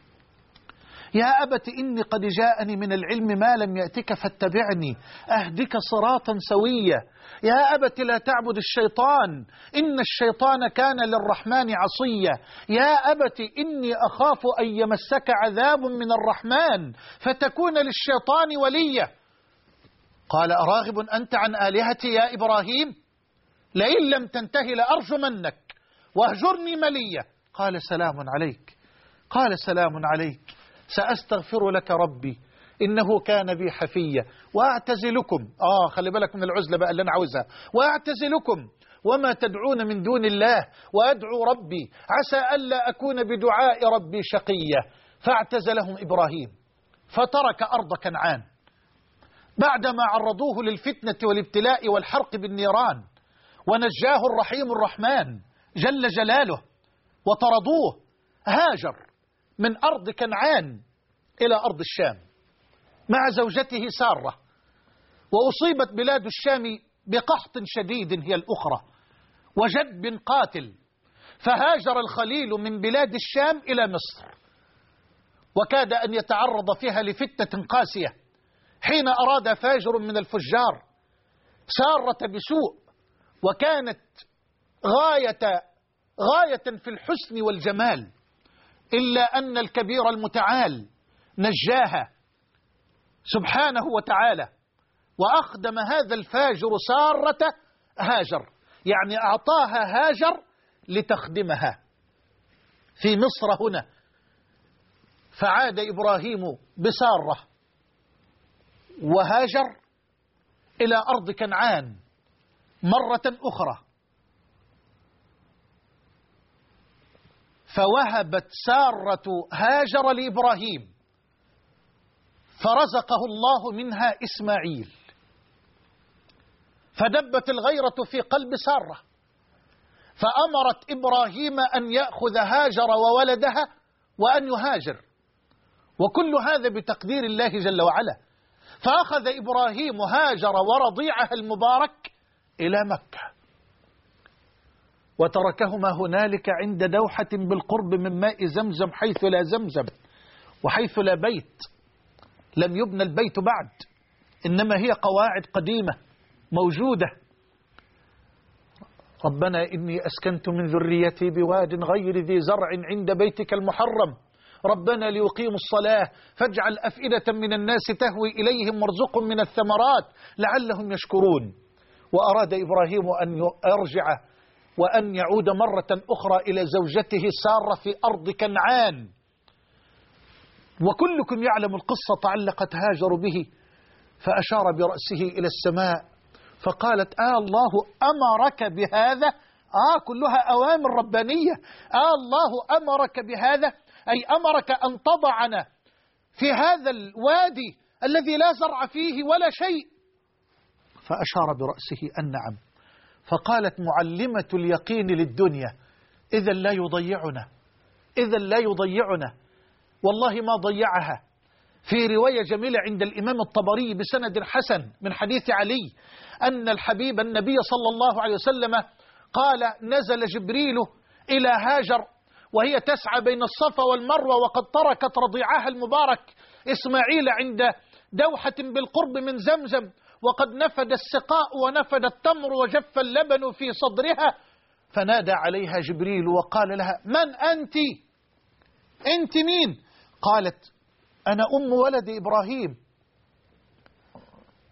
يا أبت إني قد جاءني من العلم ما لم يأتك فاتبعني أهدك صراطا سويا، يا أبت لا تعبد الشيطان إن الشيطان كان للرحمن عصيا، يا أبت إني أخاف أن يمسك عذاب من الرحمن فتكون للشيطان وليا. قال: أراغب أنت عن آلهتي يا إبراهيم؟ لئن لم تنتهي لأرجمنك واهجرني مليا. قال: سلام عليك. قال: سلام عليك، سأستغفر لك ربي إنه كان بي حفيا، وأعتزلكم آه خلي بالك من العزلة بقى اللي أنا عاوزها، وأعتزلكم وما تدعون من دون الله وأدعو ربي عسى ألا أكون بدعاء ربي شقيا. فاعتزلهم إبراهيم فترك أرض كنعان بعدما عرضوه للفتنة والابتلاء والحرق بالنيران، ونجاه الرحيم الرحمن جل جلاله، وطردوه. هاجر من أرض كنعان إلى أرض الشام مع زوجته سارة، وأصيبت بلاد الشام بقحط شديد هي الأخرى وجدب قاتل، فهاجر الخليل من بلاد الشام إلى مصر، وكاد أن يتعرض فيها لفتنة قاسية حين أراد فاجر من الفجار سارة بسوء، وكانت غاية غاية في الحسن والجمال، إلا أن الكبير المتعال نجاها سبحانه وتعالى، وأخدم هذا الفاجر سارة هاجر، يعني أعطاها هاجر لتخدمها في مصر هنا. فعاد إبراهيم بسارة وهاجر إلى أرض كنعان مرة أخرى، فوهبت سارة هاجر لإبراهيم فرزقه الله منها إسماعيل، فدبت الغيرة في قلب سارة فأمرت إبراهيم أن يأخذ هاجر وولدها وأن يهاجر، وكل هذا بتقدير الله جل وعلا. فأخذ إبراهيم هاجر ورضيعها المبارك إلى مكة، وتركهما هنالك عند دوحة بالقرب من ماء زمزم حيث لا زمزم وحيث لا بيت، لم يبنى البيت بعد، إنما هي قواعد قديمة موجودة. ربنا إني أسكنت من ذريتي بواد غير ذي زرع عند بيتك المحرم ربنا ليقيموا الصلاة فاجعل أفئدة من الناس تهوي إليهم وارزقهم من الثمرات لعلهم يشكرون. وأراد إبراهيم أن يرجع وأن يعود مرة أخرى إلى زوجته سارة في أرض كنعان، وكلكم يعلم القصة تعلقت هاجر به، فأشار برأسه إلى السماء فقالت: آه الله أمرك بهذا؟ آه كلها أوامر ربانية. آه الله أمرك بهذا، أي أمرك أن تضعنا في هذا الوادي الذي لا زرع فيه ولا شيء. فأشار برأسه أن نعم. فقالت معلمة اليقين للدنيا: إذا لا يضيعنا، إذا لا يضيعنا. والله ما ضيعها. في رواية جميلة عند الإمام الطبري بسند حسن من حديث علي أن الحبيب النبي صلى الله عليه وسلم قال: نزل جبريل إلى هاجر وهي تسعى بين الصفا والمروة وقد تركت رضيعها المبارك إسماعيل عند دوحة بالقرب من زمزم، وقد نفد السقاء ونفد التمر وجف اللبن في صدرها، فنادى عليها جبريل وقال لها: من أنت؟ أنت مين؟ ؟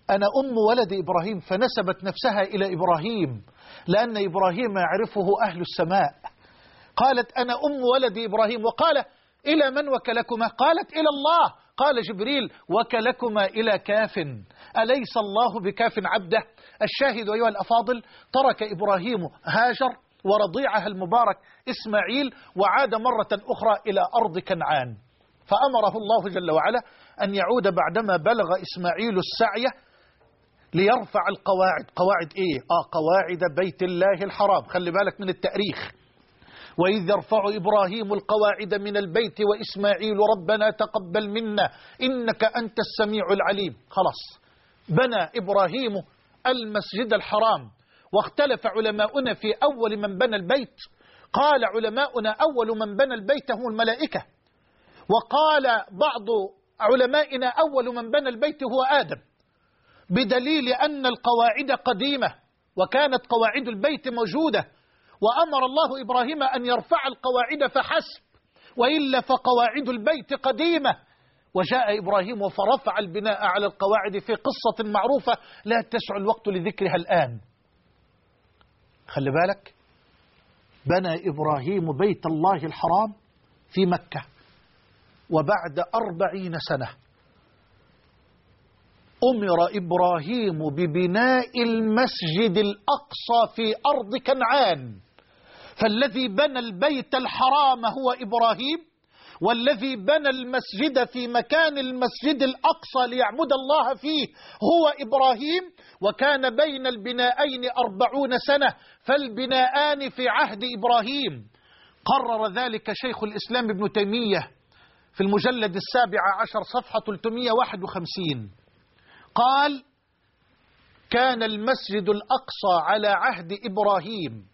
أنا أم ولد إبراهيم، فنسبت نفسها إلى إبراهيم لأن إبراهيم يعرفه أهل السماء. قالت أنا أم ولد إبراهيم. وقال إلى من وكلكما؟ قالت إلى الله. قال جبريل وكلكما إلى كاف، أليس الله بكاف عبده؟ الشاهد أيها الأفاضل، ترك إبراهيم هاجر ورضيعها المبارك إسماعيل وعاد مرة أخرى إلى أرض كنعان، فأمره الله جل وعلا أن يعود بعدما بلغ إسماعيل السعي ليرفع القواعد. قواعد إيه؟ آه قواعد بيت الله الحرام. خلي بالك من التاريخ. وإذ يرفع إبراهيم القواعد من البيت وإسماعيل ربنا تقبل منا إنك أنت السميع العليم. خلاص بنى إبراهيم المسجد الحرام. واختلف علماؤنا في أول من بنى البيت. قال علماؤنا أول من بنى البيت هم الملائكة، وقال بعض علمائنا أول من بنى البيت هو آدم، بدليل أن القواعد قديمة وكانت قواعد البيت موجودة، وأمر الله إبراهيم أن يرفع القواعد فحسب، وإلا فقواعد البيت قديمة. وجاء إبراهيم فرفع البناء على القواعد في قصة معروفة لا تسع الوقت لذكرها الآن. خلي بالك، بنى إبراهيم بيت الله الحرام في مكة، وبعد أربعين سنة أمر إبراهيم ببناء المسجد الأقصى في أرض كنعان. فالذي بنى البيت الحرام هو إبراهيم، والذي بنى المسجد في مكان المسجد الأقصى ليعبد الله فيه هو إبراهيم. وكان بين البنائين أربعون سنة، فالبناءان في عهد إبراهيم. قرر ذلك شيخ الإسلام ابن تيمية في المجلد السابع عشر صفحة ثلاثمائة وواحد وخمسين. قال كان المسجد الأقصى على عهد إبراهيم،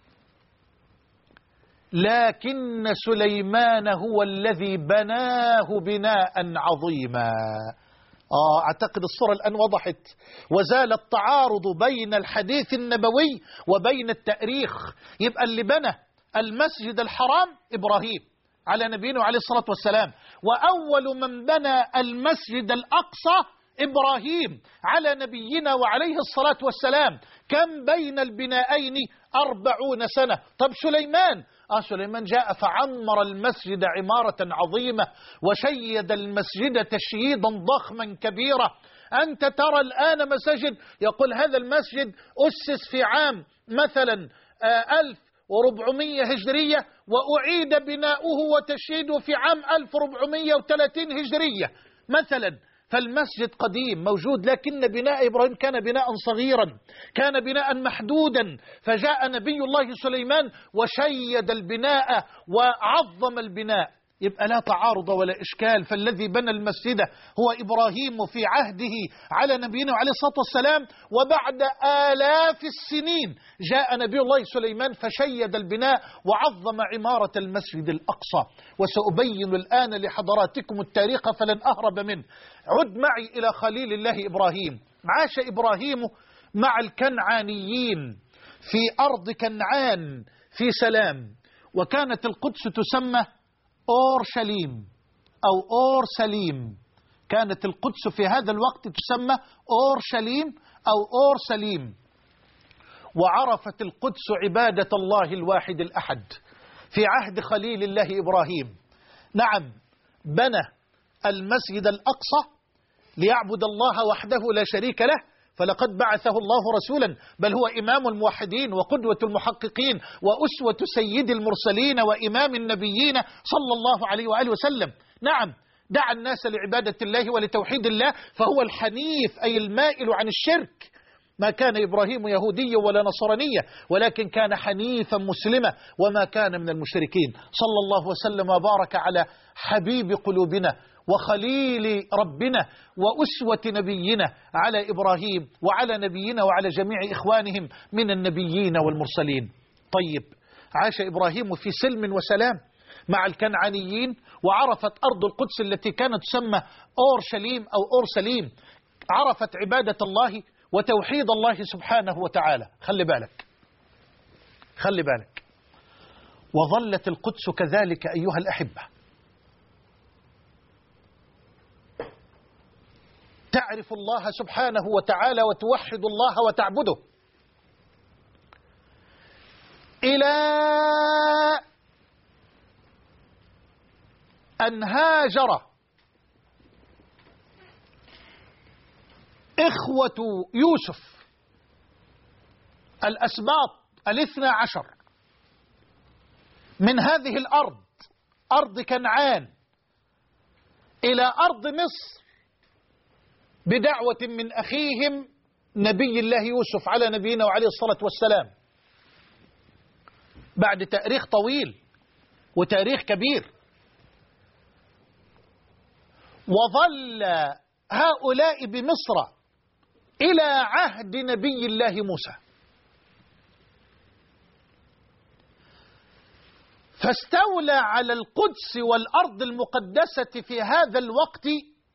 لكن سليمان هو الذي بناه بناء عظيما. آه أعتقد الصورة الآن وضحت، وزال التعارض بين الحديث النبوي وبين التاريخ. يبقى اللي بنى المسجد الحرام إبراهيم على نبينا وعليه الصلاة والسلام، وأول من بنى المسجد الأقصى إبراهيم على نبينا وعليه الصلاة والسلام. كم بين البنائين أربعون سنة. طب سليمان آه سليمان جاء فعمر المسجد عمارة عظيمة وشيد المسجد تشييدا ضخما كبيرا. أنت ترى الآن مساجد يقول هذا المسجد أسس في عام مثلا آه ألف وربعمائة هجرية وأعيد بناؤه وتشييده في عام ألف وربعمائة وثلاثين هجرية مثلا. فالمسجد قديم موجود، لكن بناء إبراهيم كان بناء صغيرا، كان بناء محدودا. فجاء نبي الله سليمان وشيد البناء وعظم البناء. يبقى لا تعارض ولا إشكال. فالذي بنى المسجد هو إبراهيم في عهده على نبينا عليه الصلاة والسلام، وبعد آلاف السنين جاء نبي الله سليمان فشيد البناء وعظم عمارة المسجد الأقصى. وسأبين الآن لحضراتكم التاريخ فلن أهرب منه. عد معي إلى خليل الله إبراهيم. عاش إبراهيم مع الكنعانيين في أرض كنعان في سلام، وكانت القدس تسمى أورشليم أو أورسليم. كانت القدس في هذا الوقت تسمى أورشليم أو أورسليم. وعرفت القدس عبادة الله الواحد الأحد في عهد خليل الله إبراهيم. نعم، بنى المسجد الأقصى ليعبد الله وحده لا شريك له، فلقد بعثه الله رسولا، بل هو إمام الموحدين وقدوة المحققين وأسوة سيد المرسلين وإمام النبيين صلى الله عليه وآله وسلم. نعم، دعا الناس لعبادة الله ولتوحيد الله، فهو الحنيف أي المائل عن الشرك. ما كان إبراهيم يهوديا ولا نصرانيا، ولكن كان حنيفا مسلما وما كان من المشركين. صلى الله وسلم وبارك على حبيب قلوبنا وخليل ربنا وأسوة نبينا على إبراهيم وعلى نبينا وعلى جميع إخوانهم من النبيين والمرسلين. طيب، عاش إبراهيم في سلم وسلام مع الكنعانيين، وعرفت أرض القدس التي كانت تسمى أورشليم أو أورسليم، عرفت عبادة الله وتوحيد الله سبحانه وتعالى. خلي بالك خلي بالك وظلت القدس كذلك أيها الأحبة. تعرف الله سبحانه وتعالى وتوحد الله وتعبده، إلى أن هاجر إخوة يوسف الأسباط الاثنى عشر من هذه الأرض، أرض كنعان، إلى أرض مصر بدعوة من أخيهم نبي الله يوسف على نبينا وعليه الصلاة والسلام، بعد تاريخ طويل وتاريخ كبير. وظل هؤلاء بمصر إلى عهد نبي الله موسى، فاستولى على القدس والأرض المقدسة في هذا الوقت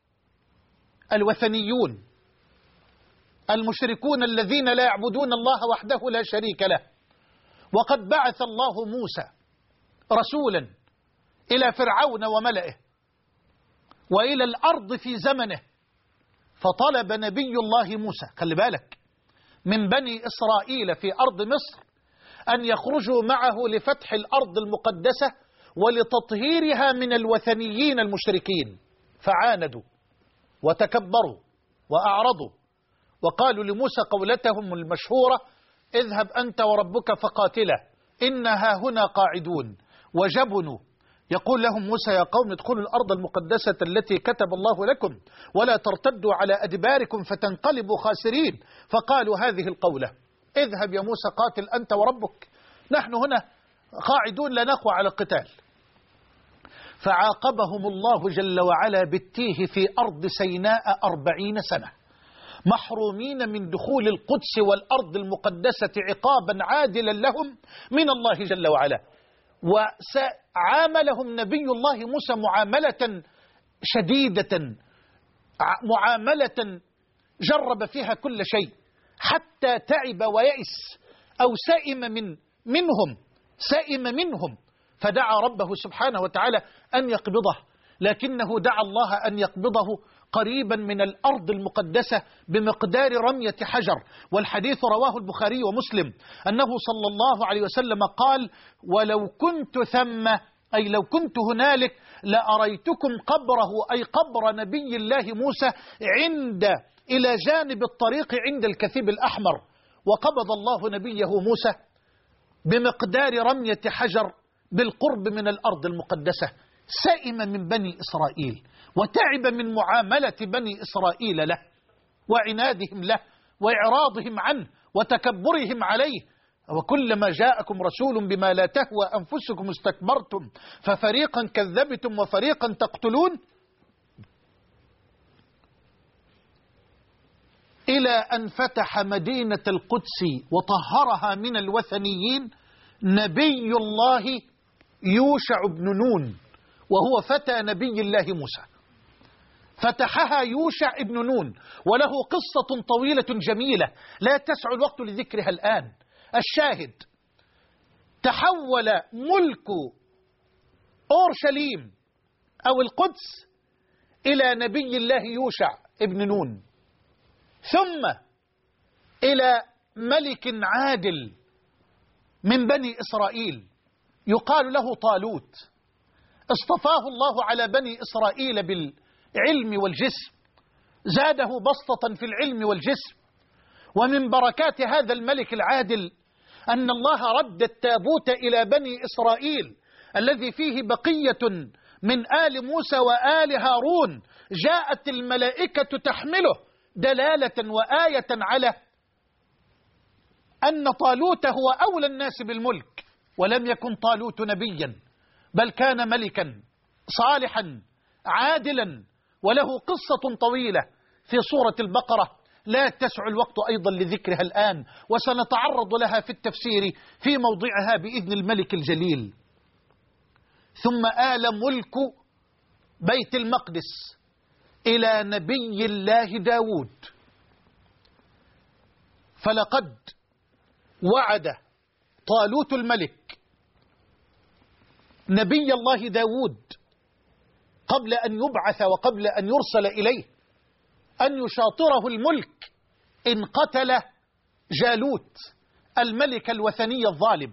الوثنيون المشركون الذين لا يعبدون الله وحده لا شريك له. وقد بعث الله موسى رسولا إلى فرعون وملئه وإلى الأرض في زمنه، فطلب نبي الله موسى، خلي بالك، من بني إسرائيل في أرض مصر أن يخرجوا معه لفتح الأرض المقدسة ولتطهيرها من الوثنيين المشركين، فعاندوا وتكبروا وأعرضوا وقالوا لموسى قولتهم المشهورة: اذهب أنت وربك فقاتلا إنها هنا قاعدون. وجبنوا. يقول لهم موسى: يا قوم ادخلوا الأرض المقدسة التي كتب الله لكم ولا ترتدوا على أدباركم فتنقلبوا خاسرين. فقالوا هذه القولة: اذهب يا موسى قاتل أنت وربك، نحن هنا قاعدون لا نقوى على القتال. فعاقبهم الله جل وعلا بالتيه في أرض سيناء أربعين سنة، محرومين من دخول القدس والأرض المقدسة عقابا عادلا لهم من الله جل وعلا. وعاملهم نبي الله موسى معاملة شديدة، معاملة جرب فيها كل شيء، حتى تعب ويئس أو سئم من منهم سئم منهم فدعا ربه سبحانه وتعالى أن يقبضه، لكنه دعا الله أن يقبضه قريبا من الأرض المقدسة بمقدار رمية حجر. والحديث رواه البخاري ومسلم أنه صلى الله عليه وسلم قال: ولو كنت ثم، أي لو كنت هنالك، لأريتكم قبره، أي قبر نبي الله موسى، عند إلى جانب الطريق عند الكثيب الأحمر. وقبض الله نبيه موسى بمقدار رمية حجر بالقرب من الأرض المقدسة. سئم من بني إسرائيل وتعب من معاملة بني إسرائيل له وعنادهم له وإعراضهم عنه وتكبرهم عليه. وكلما جاءكم رسول بما لا تهوى أنفسكم استكبرتم ففريقا كذبتم وفريقا تقتلون، إلى أن فتح مدينة القدس وطهرها من الوثنيين نبي الله يوشع بن نون، وهو فتى نبي الله موسى. فتحها يوشع بن نون، وله قصة طويلة جميلة لا تسع الوقت لذكرها الآن. الشاهد: تحول ملك أورشليم أو القدس إلى نبي الله يوشع بن نون، ثم إلى ملك عادل من بني إسرائيل يقال له طالوت، اصطفاه الله على بني إسرائيل بالعلم والجسم، زاده بسطة في العلم والجسم. ومن بركات هذا الملك العادل أن الله رد التابوت إلى بني إسرائيل الذي فيه بقية من آل موسى وآل هارون، جاءت الملائكة تحمله دلالة وآية على أن طالوت هو أولى الناس بالملك. ولم يكن طالوت نبيا، بل كان ملكا صالحا عادلا، وله قصة طويلة في سورة البقرة لا تسع الوقت أيضا لذكرها الآن، وسنتعرض لها في التفسير في موضعها بإذن الملك الجليل. ثم آل ملك بيت المقدس إلى نبي الله داود، فلقد وعد طالوت الملك نبي الله داود قبل أن يبعث وقبل أن يرسل إليه أن يشاطره الملك إن قتل جالوت الملك الوثني الظالم،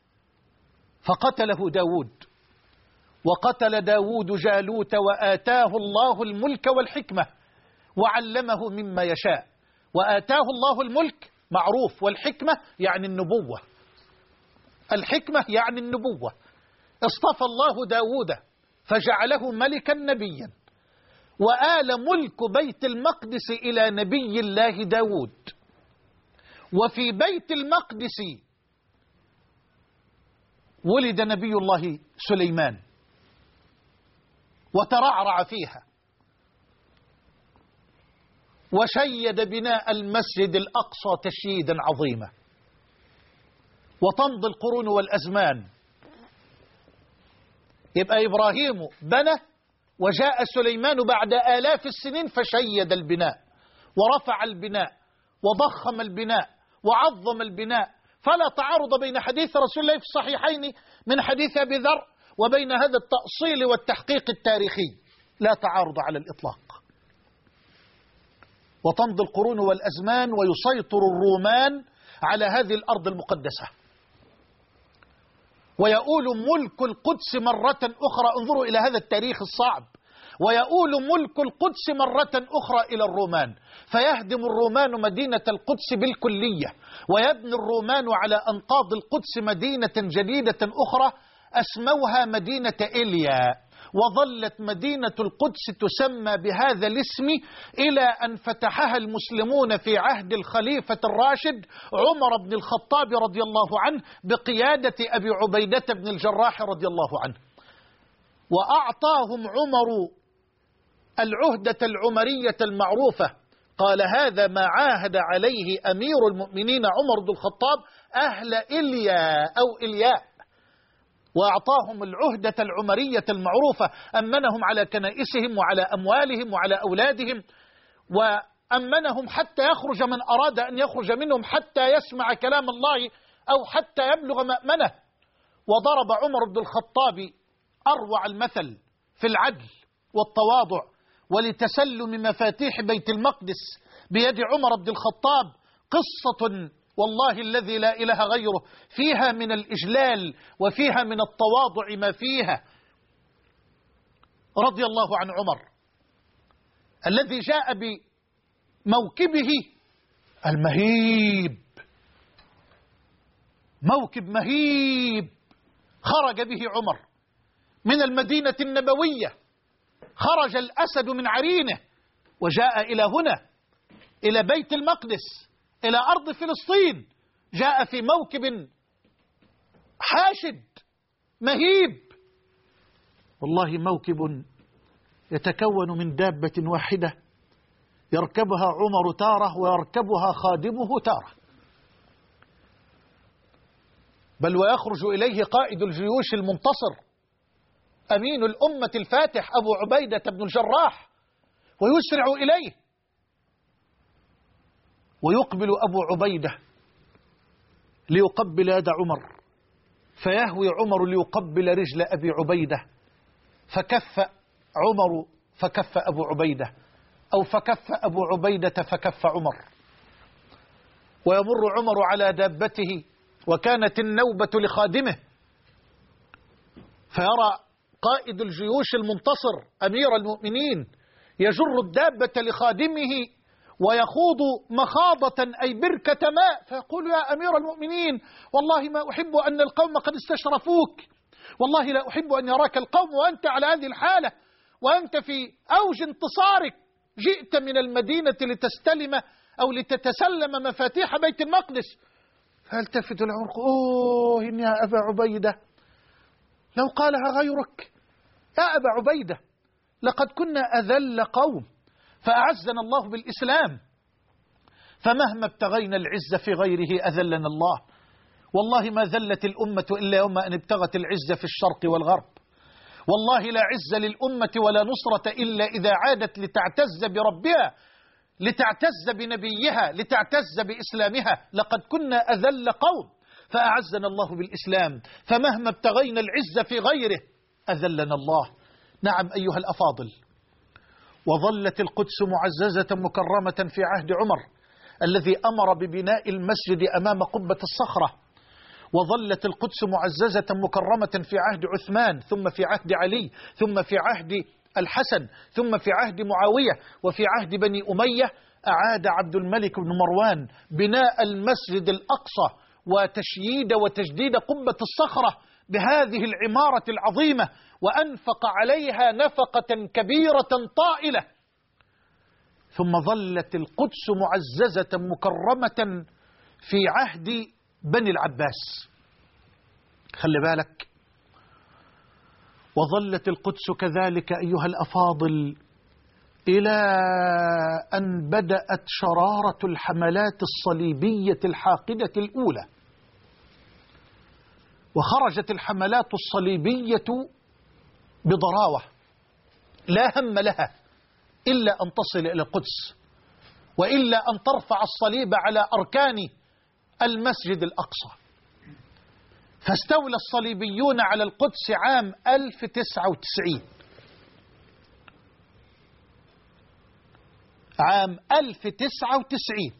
فقتله داود. وقتل داود جالوت وآتاه الله الملك والحكمة وعلمه مما يشاء. وآتاه الله الملك معروف، والحكمة يعني النبوة. الحكمة يعني النبوة. اصطفى الله داود فجعله ملكا نبيا، وآل ملك بيت المقدس إلى نبي الله داود. وفي بيت المقدس ولد نبي الله سليمان وترعرع فيها، وشيد بناء المسجد الأقصى تشييدا عظيما. وتمضي القرون والأزمان، يبقى إبراهيم بنى، وجاء سليمان بعد آلاف السنين فشيد البناء ورفع البناء وضخم البناء وعظم البناء. فلا تعارض بين حديث رسول الله في الصحيحين من حديث أبي ذر وبين هذا التأصيل والتحقيق التاريخي، لا تعارض على الإطلاق. وتمضي القرون والأزمان ويسيطر الرومان على هذه الأرض المقدسة، ويؤول ملك القدس مرة أخرى. انظروا إلى هذا التاريخ الصعب. ويؤول ملك القدس مرة أخرى إلى الرومان، فيهدم الرومان مدينة القدس بالكلية، ويبني الرومان على أنقاض القدس مدينة جديدة أخرى أسموها مدينة إيليا. وظلت مدينة القدس تسمى بهذا الاسم إلى أن فتحها المسلمون في عهد الخليفة الراشد عمر بن الخطاب رضي الله عنه بقيادة أبي عبيدة بن الجراح رضي الله عنه. وأعطاهم عمر العهدة العمرية المعروفة، قال هذا ما عاهد عليه أمير المؤمنين عمر بن الخطاب أهل إليا أو إلياء. وأعطاهم العهدة العمرية المعروفة، أمنهم على كنائسهم وعلى أموالهم وعلى أولادهم، وأمنهم حتى يخرج من أراد أن يخرج منهم حتى يسمع كلام الله أو حتى يبلغ مأمنه. وضرب عمر بن الخطاب أروع المثل في العدل والتواضع ولتسلم مفاتيح بيت المقدس بيد عمر بن الخطاب. قصة والله الذي لا إله غيره فيها من الإجلال وفيها من التواضع ما فيها. رضي الله عن عمر الذي جاء بموكبه المهيب، موكب مهيب خرج به عمر من المدينة النبوية. خرج الأسد من عرينه وجاء إلى هنا، إلى بيت المقدس، إلى أرض فلسطين. جاء في موكب حاشد مهيب، والله موكب يتكون من دابة واحدة يركبها عمر تارة ويركبها خادمه تارة، بل ويخرج إليه قائد الجيوش المنتصر أمين الأمة الفاتح أبو عبيدة بن الجراح، ويسرع إليه ويقبل أبو عبيدة ليقبل يد عمر، فيهوي عمر ليقبل رجل أبي عبيدة، فكف عمر فكف أبو عبيدة، أو فكف أبو عبيدة فكف عمر. ويمر عمر على دابته وكانت النوبة لخادمه، فيرى قائد الجيوش المنتصر أمير المؤمنين يجر الدابة لخادمه ويخوض مخاضة أي بركة ماء، فيقول يا أمير المؤمنين والله ما أحب أن القوم قد استشرفوك، والله لا أحب أن يراك القوم وأنت على هذه الحالة وأنت في أوج انتصارك، جئت من المدينة لتستلم أو لتتسلم مفاتيح بيت المقدس. فالتفت العمر، أوه يا أبا عبيدة لو قالها غيرك، يا أبا عبيدة لقد كنا أذل قوم فأعزنا الله بالإسلام، فمهما ابتغينا العز في غيره أذلنا الله، والله ما ذلت الأمة إلا يوم أن ابتغت العز في الشرق والغرب، والله لا عز للأمة ولا نصرة إلا إذا عادت لتعتز بربها، لتعتز بنبيها، لتعتز بإسلامها. لقد كنا أذل قوم فأعزنا الله بالإسلام، فمهما ابتغينا العز في غيره أذلنا الله. نعم أيها الأفاضل، وظلت القدس معززة مكرمة في عهد عمر الذي أمر ببناء المسجد أمام قبة الصخرة، وظلت القدس معززة مكرمة في عهد عثمان، ثم في عهد علي، ثم في عهد الحسن، ثم في عهد معاوية، وفي عهد بني أمية أعاد عبد الملك بن مروان بناء المسجد الأقصى وتشييد وتجديد قبة الصخرة بهذه العمارة العظيمة، وأنفق عليها نفقة كبيرة طائلة. ثم ظلت القدس معززة مكرمة في عهد بني العباس، خلي بالك. وظلت القدس كذلك أيها الأفاضل إلى أن بدأت شرارة الحملات الصليبية الحاقدة الأولى، وخرجت الحملات الصليبية بضراوة لا هم لها إلا أن تصل إلى القدس، وإلا أن ترفع الصليب على أركان المسجد الأقصى. فاستولى الصليبيون على القدس عام ألف وتسعة وتسعين، عام ألف وتسعة وتسعين،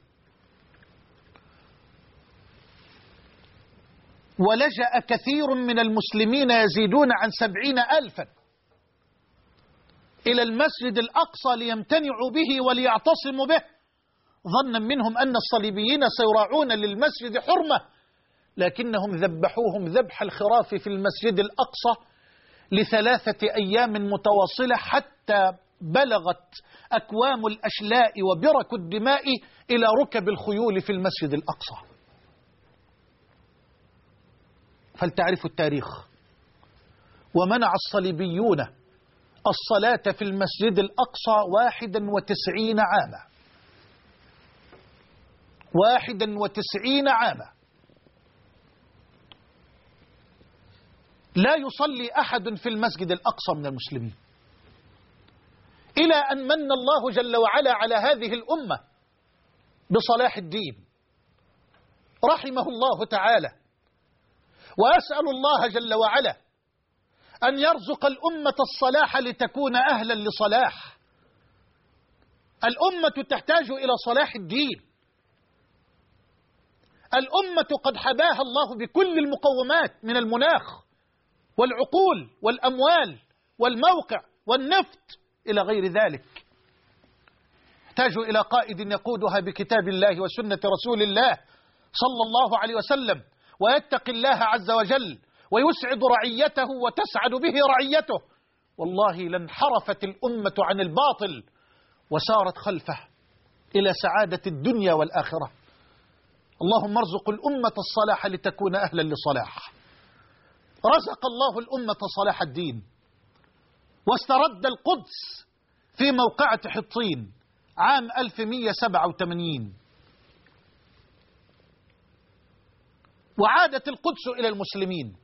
ولجأ كثير من المسلمين يزيدون عن سبعين ألفا إلى المسجد الأقصى ليمتنعوا به وليعتصموا به، ظنا منهم أن الصليبيين سيراعون للمسجد حرمة، لكنهم ذبحوهم ذبح الخراف في المسجد الأقصى لثلاثة أيام متواصلة، حتى بلغت أكوام الأشلاء وبرك الدماء إلى ركب الخيول في المسجد الأقصى. فلتعرفوا التاريخ. ومنع الصليبيون الصلاة في المسجد الأقصى واحدا وتسعين عاما، واحدا وتسعين عاما لا يصلي أحد في المسجد الأقصى من المسلمين، إلى أن من الله جل وعلا على هذه الأمة بصلاح الدين رحمه الله تعالى. وأسأل الله جل وعلا أن يرزق الأمة الصلاح لتكون أهلا لصلاح. الأمة تحتاج إلى صلاح الدين. الأمة قد حباها الله بكل المقومات من المناخ والعقول والأموال والموقع والنفط إلى غير ذلك. تحتاج إلى قائد يقودها بكتاب الله وسنة رسول الله صلى الله عليه وسلم، ويتقي الله عز وجل ويسعد رعيته وتسعد به رعيته. والله لانحرفت الأمة عن الباطل وسارت خلفه إلى سعادة الدنيا والآخرة. اللهم ارزق الأمة الصلاح لتكون أهلا لصلاح. رزق الله الأمة صلاح الدين، واسترد القدس في موقعة حطين عام ألف ومئة وسبعة وثمانين، وعادت القدس إلى المسلمين،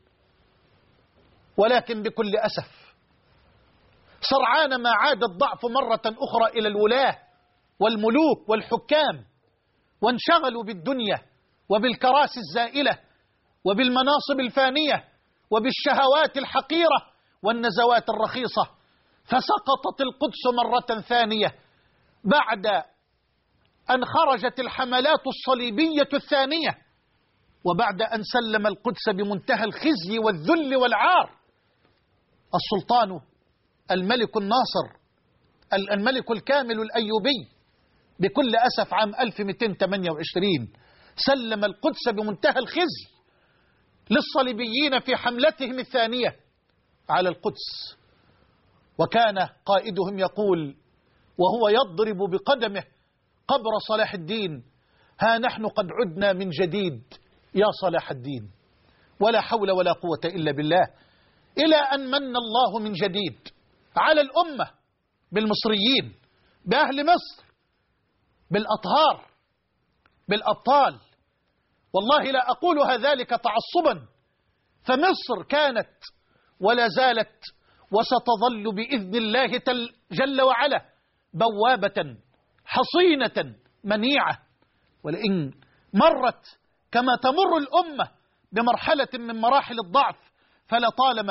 ولكن بكل أسف سرعان ما عاد الضعف مرة أخرى إلى الولاة والملوك والحكام، وانشغلوا بالدنيا وبالكراسي الزائلة وبالمناصب الفانية وبالشهوات الحقيرة والنزوات الرخيصة، فسقطت القدس مرة ثانية بعد أن خرجت الحملات الصليبية الثانية، وبعد أن سلم القدس بمنتهى الخزي والذل والعار السلطان الملك الناصر الملك الكامل الأيوبي بكل أسف عام ألف ومئتين وثمانية وعشرين، سلم القدس بمنتهى الخزي للصليبيين في حملتهم الثانية على القدس. وكان قائدهم يقول وهو يضرب بقدمه قبر صلاح الدين: ها نحن قد عدنا من جديد يا صلاح الدين، ولا حول ولا قوة إلا بالله. إلى أن من الله من جديد على الأمة بالمصريين، بأهل مصر، بالأطهار، بالأبطال. والله لا أقولها ذلك تعصبا، فمصر كانت ولا زالت وستظل بإذن الله جل وعلا بوابة حصينة منيعة. ولئن مرت كما تمر الأمة بمرحلة من مراحل الضعف، فلطالما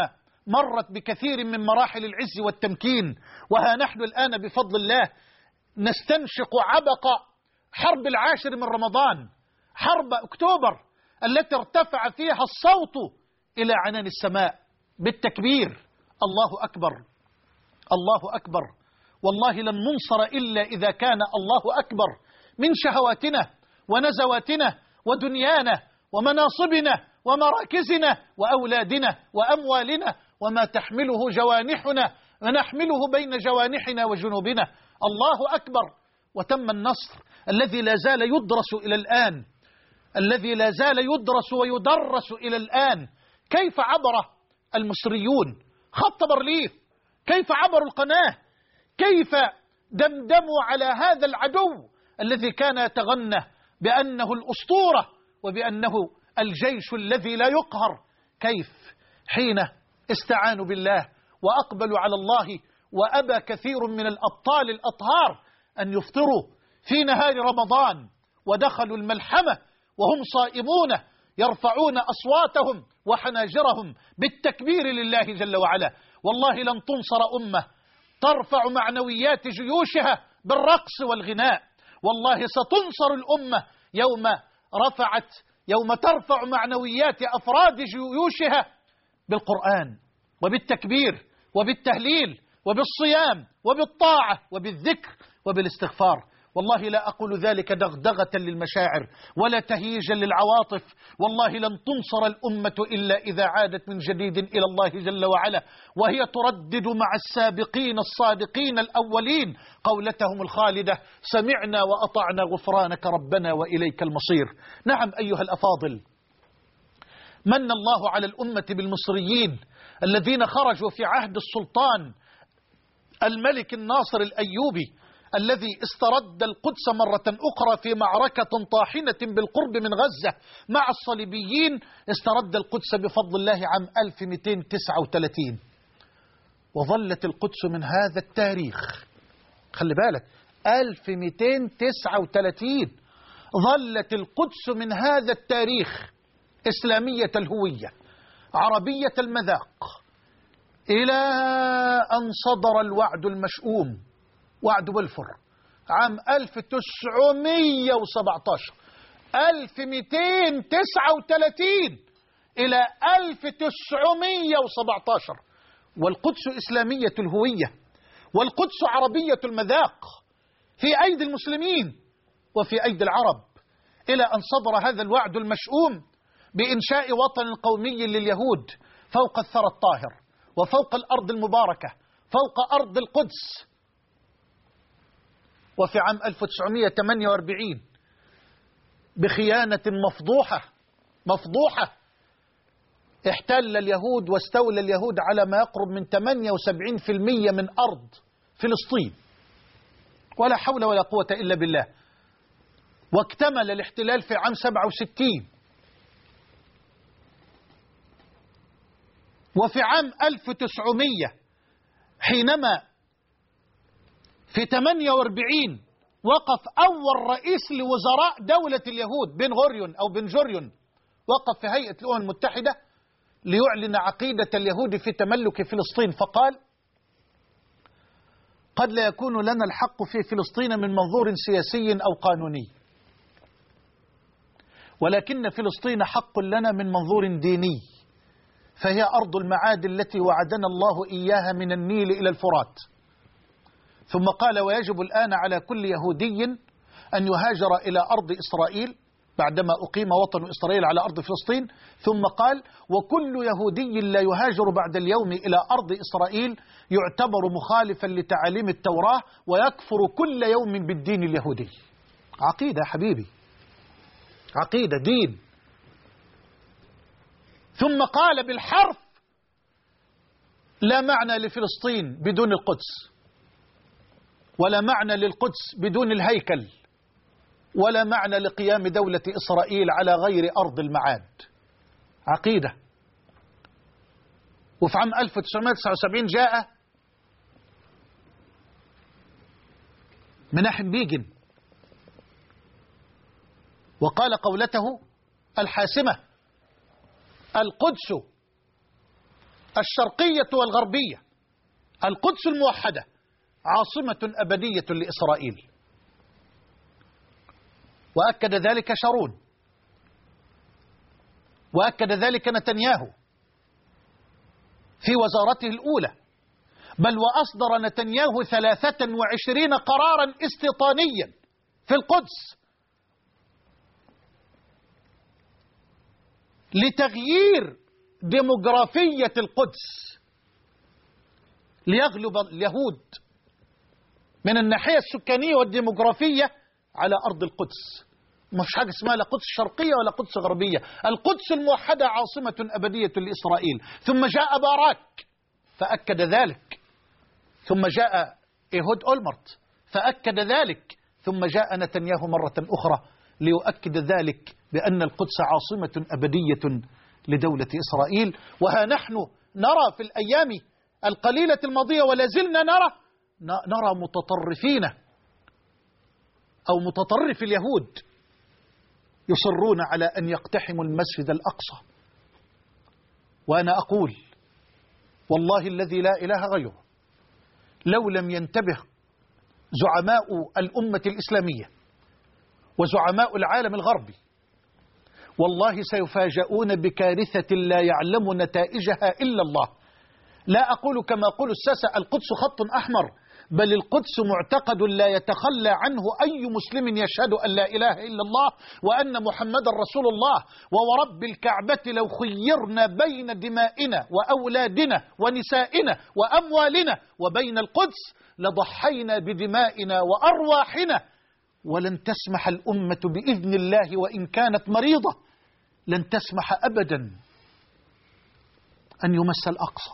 مرت بكثير من مراحل العز والتمكين، وها نحن الآن بفضل الله نستنشق عبق حرب العاشر من رمضان، حرب أكتوبر التي ارتفع فيها الصوت إلى عنان السماء بالتكبير. الله أكبر، الله أكبر. والله لن ننصر إلا إذا كان الله أكبر من شهواتنا ونزواتنا ودنيانا ومناصبنا ومراكزنا وأولادنا وأموالنا وما تحمله جوانحنا ونحمله بين جوانحنا وجنوبنا. الله أكبر. وتم النصر الذي لا زال يدرس إلى الآن، الذي لا زال يدرس ويدرس إلى الآن. كيف عبر المصريون خط بارليف؟ كيف عبروا القناة؟ كيف دمدموا على هذا العدو الذي كان يتغنى بأنه الأسطورة وبأنه الجيش الذي لا يقهر؟ كيف حين استعانوا بالله وأقبلوا على الله وأبى كثير من الأبطال الأطهار أن يفطروا في نهار رمضان ودخلوا الملحمة وهم صائمون يرفعون أصواتهم وحناجرهم بالتكبير لله جل وعلا. والله لن تنصر أمة ترفع معنويات جيوشها بالرقص والغناء. والله ستنصر الأمة يوم رفعت يوم ترفع معنويات أفراد جيوشها بالقرآن وبالتكبير وبالتهليل وبالصيام وبالطاعة وبالذكر وبالاستغفار. والله لا أقول ذلك دغدغة للمشاعر ولا تهييجا للعواطف. والله لن تنصر الأمة إلا إذا عادت من جديد إلى الله جل وعلا وهي تردد مع السابقين الصادقين الأولين قولتهم الخالدة: سمعنا وأطعنا غفرانك ربنا وإليك المصير. نعم أيها الأفاضل، من الله على الأمة بالمصريين الذين خرجوا في عهد السلطان الملك الناصر الأيوبي الذي استرد القدس مرة أخرى في معركة طاحنة بالقرب من غزة مع الصليبيين. استرد القدس بفضل الله عام ألف ومئتين وتسعة وثلاثين، وظلت القدس من هذا التاريخ، خلي بالك، ألف ومئتين وتسعة وثلاثين ظلت القدس من هذا التاريخ إسلامية الهوية عربية المذاق إلى أن صدر الوعد المشؤوم، وعد بلفور، عام ألف وتسعمئة وسبعة عشر، ألف ومئتين وتسعة وثلاثين إلى ألف وتسعمئة وسبعة عشر. والقدس إسلامية الهوية، والقدس عربية المذاق في أيدي المسلمين وفي أيدي العرب، إلى أن صدر هذا الوعد المشؤوم بإنشاء وطن قومي لليهود فوق الثرى الطاهر وفوق الأرض المباركة فوق أرض القدس. وفي عام ألف وتسعمئة وثمانية وأربعين بخيانة مفضوحة مفضوحة احتل اليهود واستولى اليهود على ما يقرب من ثمانية وسبعين بالمئة من أرض فلسطين، ولا حول ولا قوة إلا بالله. واكتمل الاحتلال في عام سبعة وستين. وفي عام ألف وتسعمئة حينما في ثمانية وأربعين وقف أول رئيس لوزراء دولة اليهود بن غوريون أو بن جوريون، وقف في هيئة الأمم المتحدة ليعلن عقيدة اليهود في تملك فلسطين، فقال: قد لا يكون لنا الحق في فلسطين من منظور سياسي أو قانوني، ولكن فلسطين حق لنا من منظور ديني، فهي أرض المعاد التي وعدنا الله إياها من النيل إلى الفرات. ثم قال: ويجب الآن على كل يهودي أن يهاجر إلى أرض إسرائيل بعدما أقيم وطن إسرائيل على أرض فلسطين. ثم قال: وكل يهودي لا يهاجر بعد اليوم إلى أرض إسرائيل يعتبر مخالفا لتعاليم التوراة ويكفر كل يوم بالدين اليهودي. عقيدة حبيبي، عقيدة، دين. ثم قال بالحرف: لا معنى لفلسطين بدون القدس، ولا معنى للقدس بدون الهيكل، ولا معنى لقيام دولة إسرائيل على غير أرض المعاد. عقيدة. وفي عام ألف وتسعمئة وتسعة وسبعين جاء مناحم بيجن وقال قولته الحاسمة: القدس الشرقية والغربية، القدس الموحدة عاصمة أبدية لإسرائيل. وأكد ذلك شارون، وأكد ذلك نتنياهو في وزارته الأولى، بل وأصدر نتنياهو ثلاثة وعشرين قرارا استيطانيا في القدس لتغيير ديموغرافية القدس، ليغلب اليهود من الناحية السكانية والديموغرافية على أرض القدس. مش حاجة اسمها لا قدس شرقية ولا قدس غربية، القدس الموحدة عاصمة أبدية لإسرائيل. ثم جاء باراك فأكد ذلك، ثم جاء إيهود أولمرت فأكد ذلك، ثم جاء نتنياهو مرة أخرى ليؤكد ذلك بأن القدس عاصمة أبدية لدولة إسرائيل. وها نحن نرى في الأيام القليلة الماضية ولا زلنا نرى نرى متطرفين أو متطرف اليهود يصرون على أن يقتحموا المسجد الأقصى. وأنا أقول والله الذي لا إله غيره، لو لم ينتبه زعماء الأمة الإسلامية وزعماء العالم الغربي والله سيفاجؤون بكارثة لا يعلم نتائجها إلا الله. لا أقول كما قول الساسة القدس خط أحمر، بل القدس معتقد لا يتخلى عنه أي مسلم يشهد أن لا إله إلا الله وأن محمد رسول الله. وورب الكعبة لو خيرنا بين دمائنا وأولادنا ونسائنا وأموالنا وبين القدس لضحينا بدمائنا وأرواحنا، ولن تسمح الأمة بإذن الله وإن كانت مريضة، لن تسمح أبدا أن يمس الأقصى.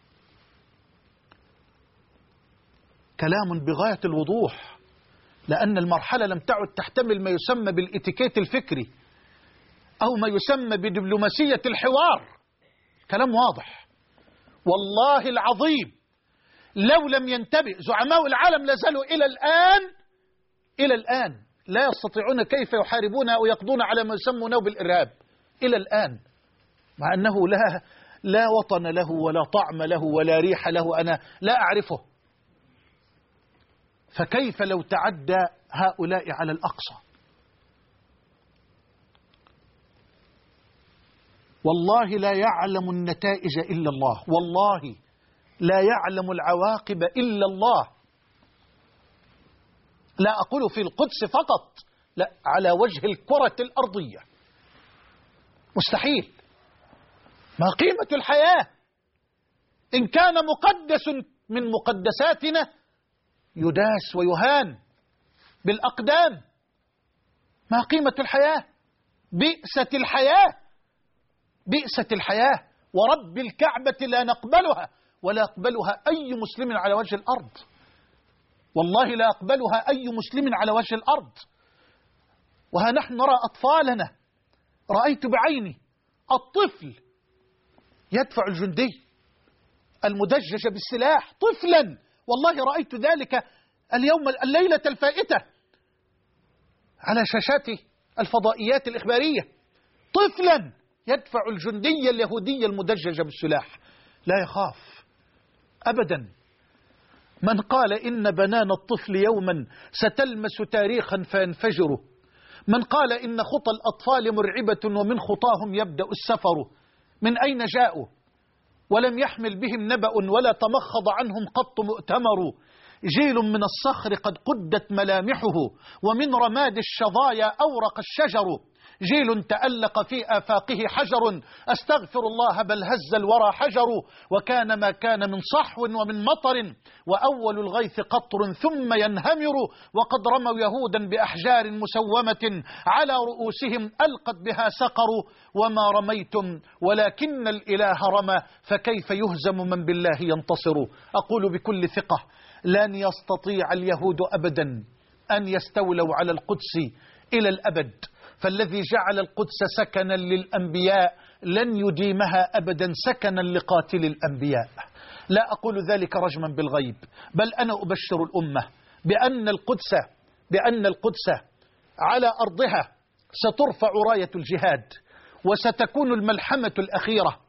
كلام بغاية الوضوح، لأن المرحلة لم تعد تحتمل ما يسمى بالإتيكيت الفكري أو ما يسمى بدبلوماسية الحوار. كلام واضح والله العظيم. لو لم ينتبه زعماء العالم لازالوا إلى الآن إلى الآن لا يستطيعون كيف يحاربون أو يقضون على ما يسمونه بالإرهاب إلى الآن، مع أنه لا لا وطن له ولا طعم له ولا ريح له، أنا لا أعرفه. فكيف لو تعدى هؤلاء على الأقصى؟ والله لا يعلم النتائج إلا الله، والله لا يعلم العواقب إلا الله. لا أقول في القدس فقط، لا، على وجه الكرة الأرضية مستحيل. ما قيمة الحياة إن كان مقدس من مقدساتنا يداس ويهان بالأقدام؟ ما قيمة الحياة؟ بئست الحياة، بئست الحياة. ورب الكعبة لا نقبلها ولا يقبلها أي مسلم على وجه الأرض، والله لا يقبلها أي مسلم على وجه الأرض. وها نحن نرى أطفالنا، رأيت بعيني الطفل يدفع الجندي المدجج بالسلاح طفلا، والله رأيت ذلك اليوم الليلة الفائتة على شاشات الفضائيات الإخبارية، طفلا يدفع الجندي اليهودي المدجج بالسلاح، لا يخاف أبدا. من قال إن بنان الطفل يوما ستلمس تاريخا فينفجر، من قال إن خطى الأطفال مرعبة ومن خطاهم يبدأ السفر، من أين جاءوا ولم يحمل بهم نبأ ولا تمخض عنهم قط مؤتمر، جيل من الصخر قد قدت ملامحه ومن رماد الشظايا أورق الشجر، جيل تألق في آفاقه حجر أستغفر الله بل هز الورى حجر، وكان ما كان من صحو ومن مطر وأول الغيث قطر ثم ينهمر، وقد رموا يهودا بأحجار مسومة على رؤوسهم ألقت بها سقر، وما رميتم ولكن الإله رمى فكيف يهزم من بالله ينتصر. أقول بكل ثقة لن يستطيع اليهود أبدا أن يستولوا على القدس إلى الأبد، فالذي جعل القدس سكنا للأنبياء لن يديمها أبدا سكنا لقاتل الأنبياء. لا أقول ذلك رجما بالغيب، بل أنا أبشر الأمة بأن القدس بأن القدس على أرضها سترفع راية الجهاد، وستكون الملحمة الأخيرة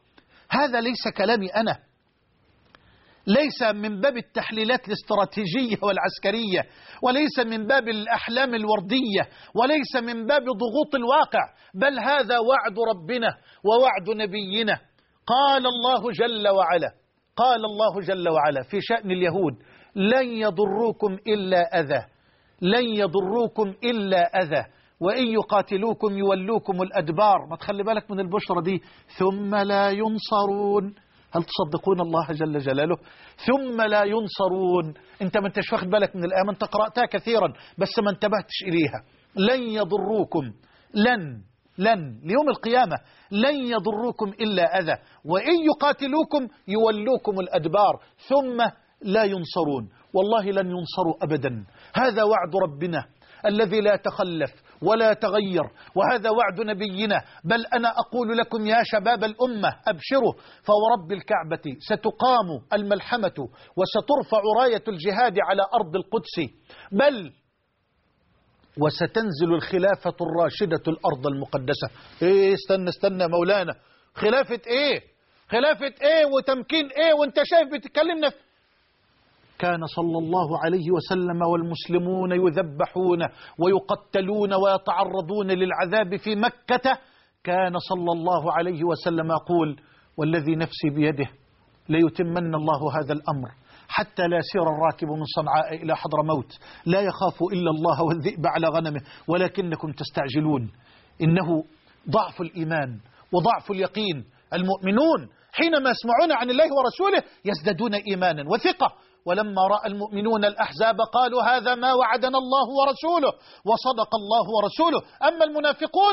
هذا ليس كلامي أنا، ليس من باب التحليلات الاستراتيجية والعسكرية، وليس من باب الأحلام الوردية، وليس من باب ضغوط الواقع، بل هذا وعد ربنا ووعد نبينا. قال الله جل وعلا قال الله جل وعلا في شأن اليهود: لن يضروكم إلا أذى، لن يضروكم إلا أذى، وإن يقاتلوكم يولوكم الأدبار. ما تخلي بالك من البشرة دي، ثم لا ينصرون. هل تصدقون الله جل جلاله؟ ثم لا ينصرون. انت ما انتش واخد بالك من الآية، انت قرأتها كثيرا بس ما انتبهتش إليها. لن يضروكم، لن لن ليوم القيامة لن يضروكم إلا أذى، وإن يقاتلوكم يولوكم الأدبار ثم لا ينصرون. والله لن ينصروا أبدا. هذا وعد ربنا الذي لا تخلف ولا تغير، وهذا وعد نبينا. بل أنا أقول لكم يا شباب الأمة أبشروا، فورب الكعبة ستقام الملحمة وسترفع راية الجهاد على أرض القدس، بل وستنزل الخلافة الراشدة الأرض المقدسة. إيه استنى استنى مولانا، خلافة إيه؟ خلافة إيه وتمكين إيه وانت شايف بتكلمنا؟ كان صلى الله عليه وسلم والمسلمون يذبحون ويقتلون ويتعرضون للعذاب في مكة. كان صلى الله عليه وسلم يقول: والذي نفسي بيده ليتمن الله هذا الأمر حتى لا يسير الراكب من صنعاء إلى حضرموت لا يخاف إلا الله والذئب على غنمه ولكنكم تستعجلون. إنه ضعف الإيمان وضعف اليقين. المؤمنون حينما يسمعون عن الله ورسوله يزدادون إيمانا وثقة. ولما رأى المؤمنون الأحزاب قالوا: هذا ما وعدنا الله ورسوله وصدق الله ورسوله. أما المنافقون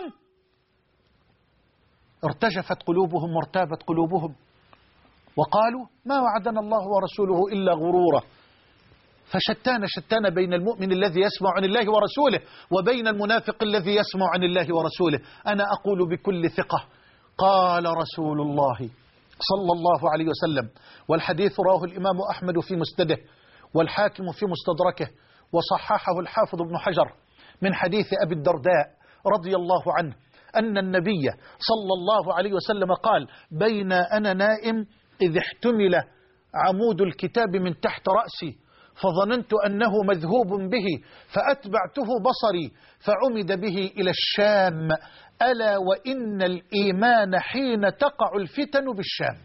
ارتجفت قلوبهم وارتابت قلوبهم وقالوا: ما وعدنا الله ورسوله إلا غرورا. فشتان شتان بين المؤمن الذي يسمع عن الله ورسوله وبين المنافق الذي يسمع عن الله ورسوله. أنا أقول بكل ثقة: قال رسول الله صلى الله عليه وسلم، والحديث رواه الإمام أحمد في مسنده والحاكم في مستدركه وصححه الحافظ ابن حجر من حديث أبي الدرداء رضي الله عنه أن النبي صلى الله عليه وسلم قال: بين أنا نائم إذ احتمل عمود الكتاب من تحت رأسي فظننت أنه مذهوب به فأتبعته بصري فعمد به إلى الشام، ألا وإن الإيمان حين تقع الفتن بالشام.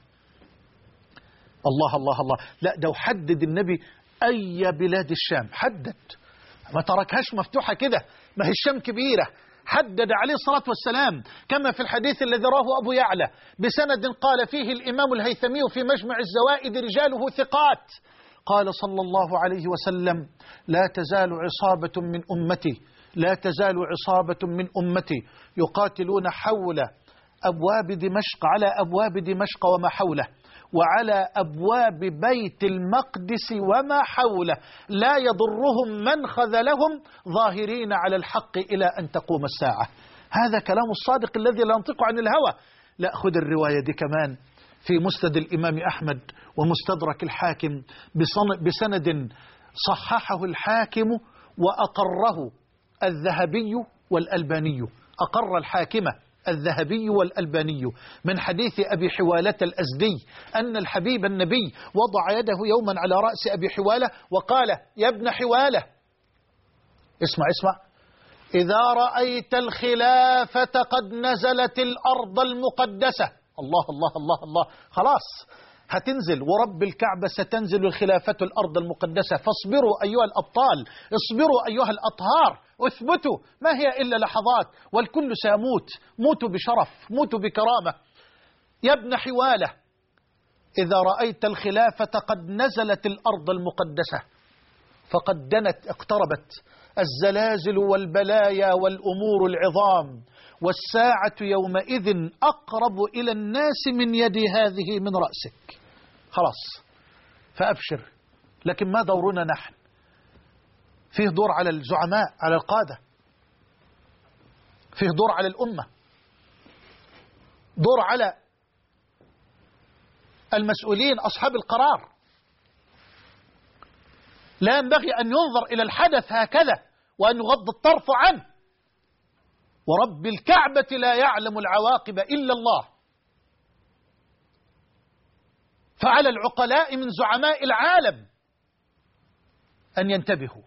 الله الله الله. لا ده حدد النبي أي بلاد الشام، حدد، ما تركهاش مفتوحة كده، ما هي الشام كبيرة. حدد عليه الصلاة والسلام كما في الحديث الذي راه أبو يعلى بسند قال فيه الإمام الهيثمي في مجمع الزوائد رجاله ثقات. قال صلى الله عليه وسلم: لا تزال عصابة من أمتي لا تزال عصابة من أمتي يقاتلون حول أبواب دمشق على أبواب دمشق وما حوله وعلى أبواب بيت المقدس وما حوله لا يضرهم من خذلهم ظاهرين على الحق إلى أن تقوم الساعة. هذا كلام الصادق الذي لا ينطق عن الهوى. لا، خذ الرواية دي كمان في مسند الإمام أحمد ومستدرك الحاكم بسند صححه الحاكم وأقره الذهبي والألباني. أقر الحاكمة الذهبي والألباني من حديث أبي حوالة الأزدي أن الحبيب النبي وضع يده يوما على رأس أبي حوالة وقال: يا ابن حوالة، اسمع اسمع، إذا رأيت الخلافة قد نزلت الأرض المقدسة. الله الله الله الله. خلاص هتنزل، ورب الكعبة ستنزل الخلافة الأرض المقدسة. فاصبروا أيها الأبطال، اصبروا أيها الأطهار، اثبتوا، ما هي إلا لحظات والكل سيموت. موتوا بشرف، موتوا بكرامة. يا ابن حوالة، إذا رأيت الخلافة قد نزلت الأرض المقدسة فقد دنت، اقتربت الزلازل والبلايا والأمور العظام، والساعة يومئذ أقرب إلى الناس من يد هذه من رأسك. خلاص فأبشر. لكن ما دورنا نحن؟ فيه دور على الزعماء، على القادة، فيه دور على الأمة، دور على المسؤولين أصحاب القرار. لا ينبغي أن ينظر إلى الحدث هكذا وأن يغض الطرف عنه. ورب الكعبة لا يعلم العواقب إلا الله. فعلى العقلاء من زعماء العالم أن ينتبهوا،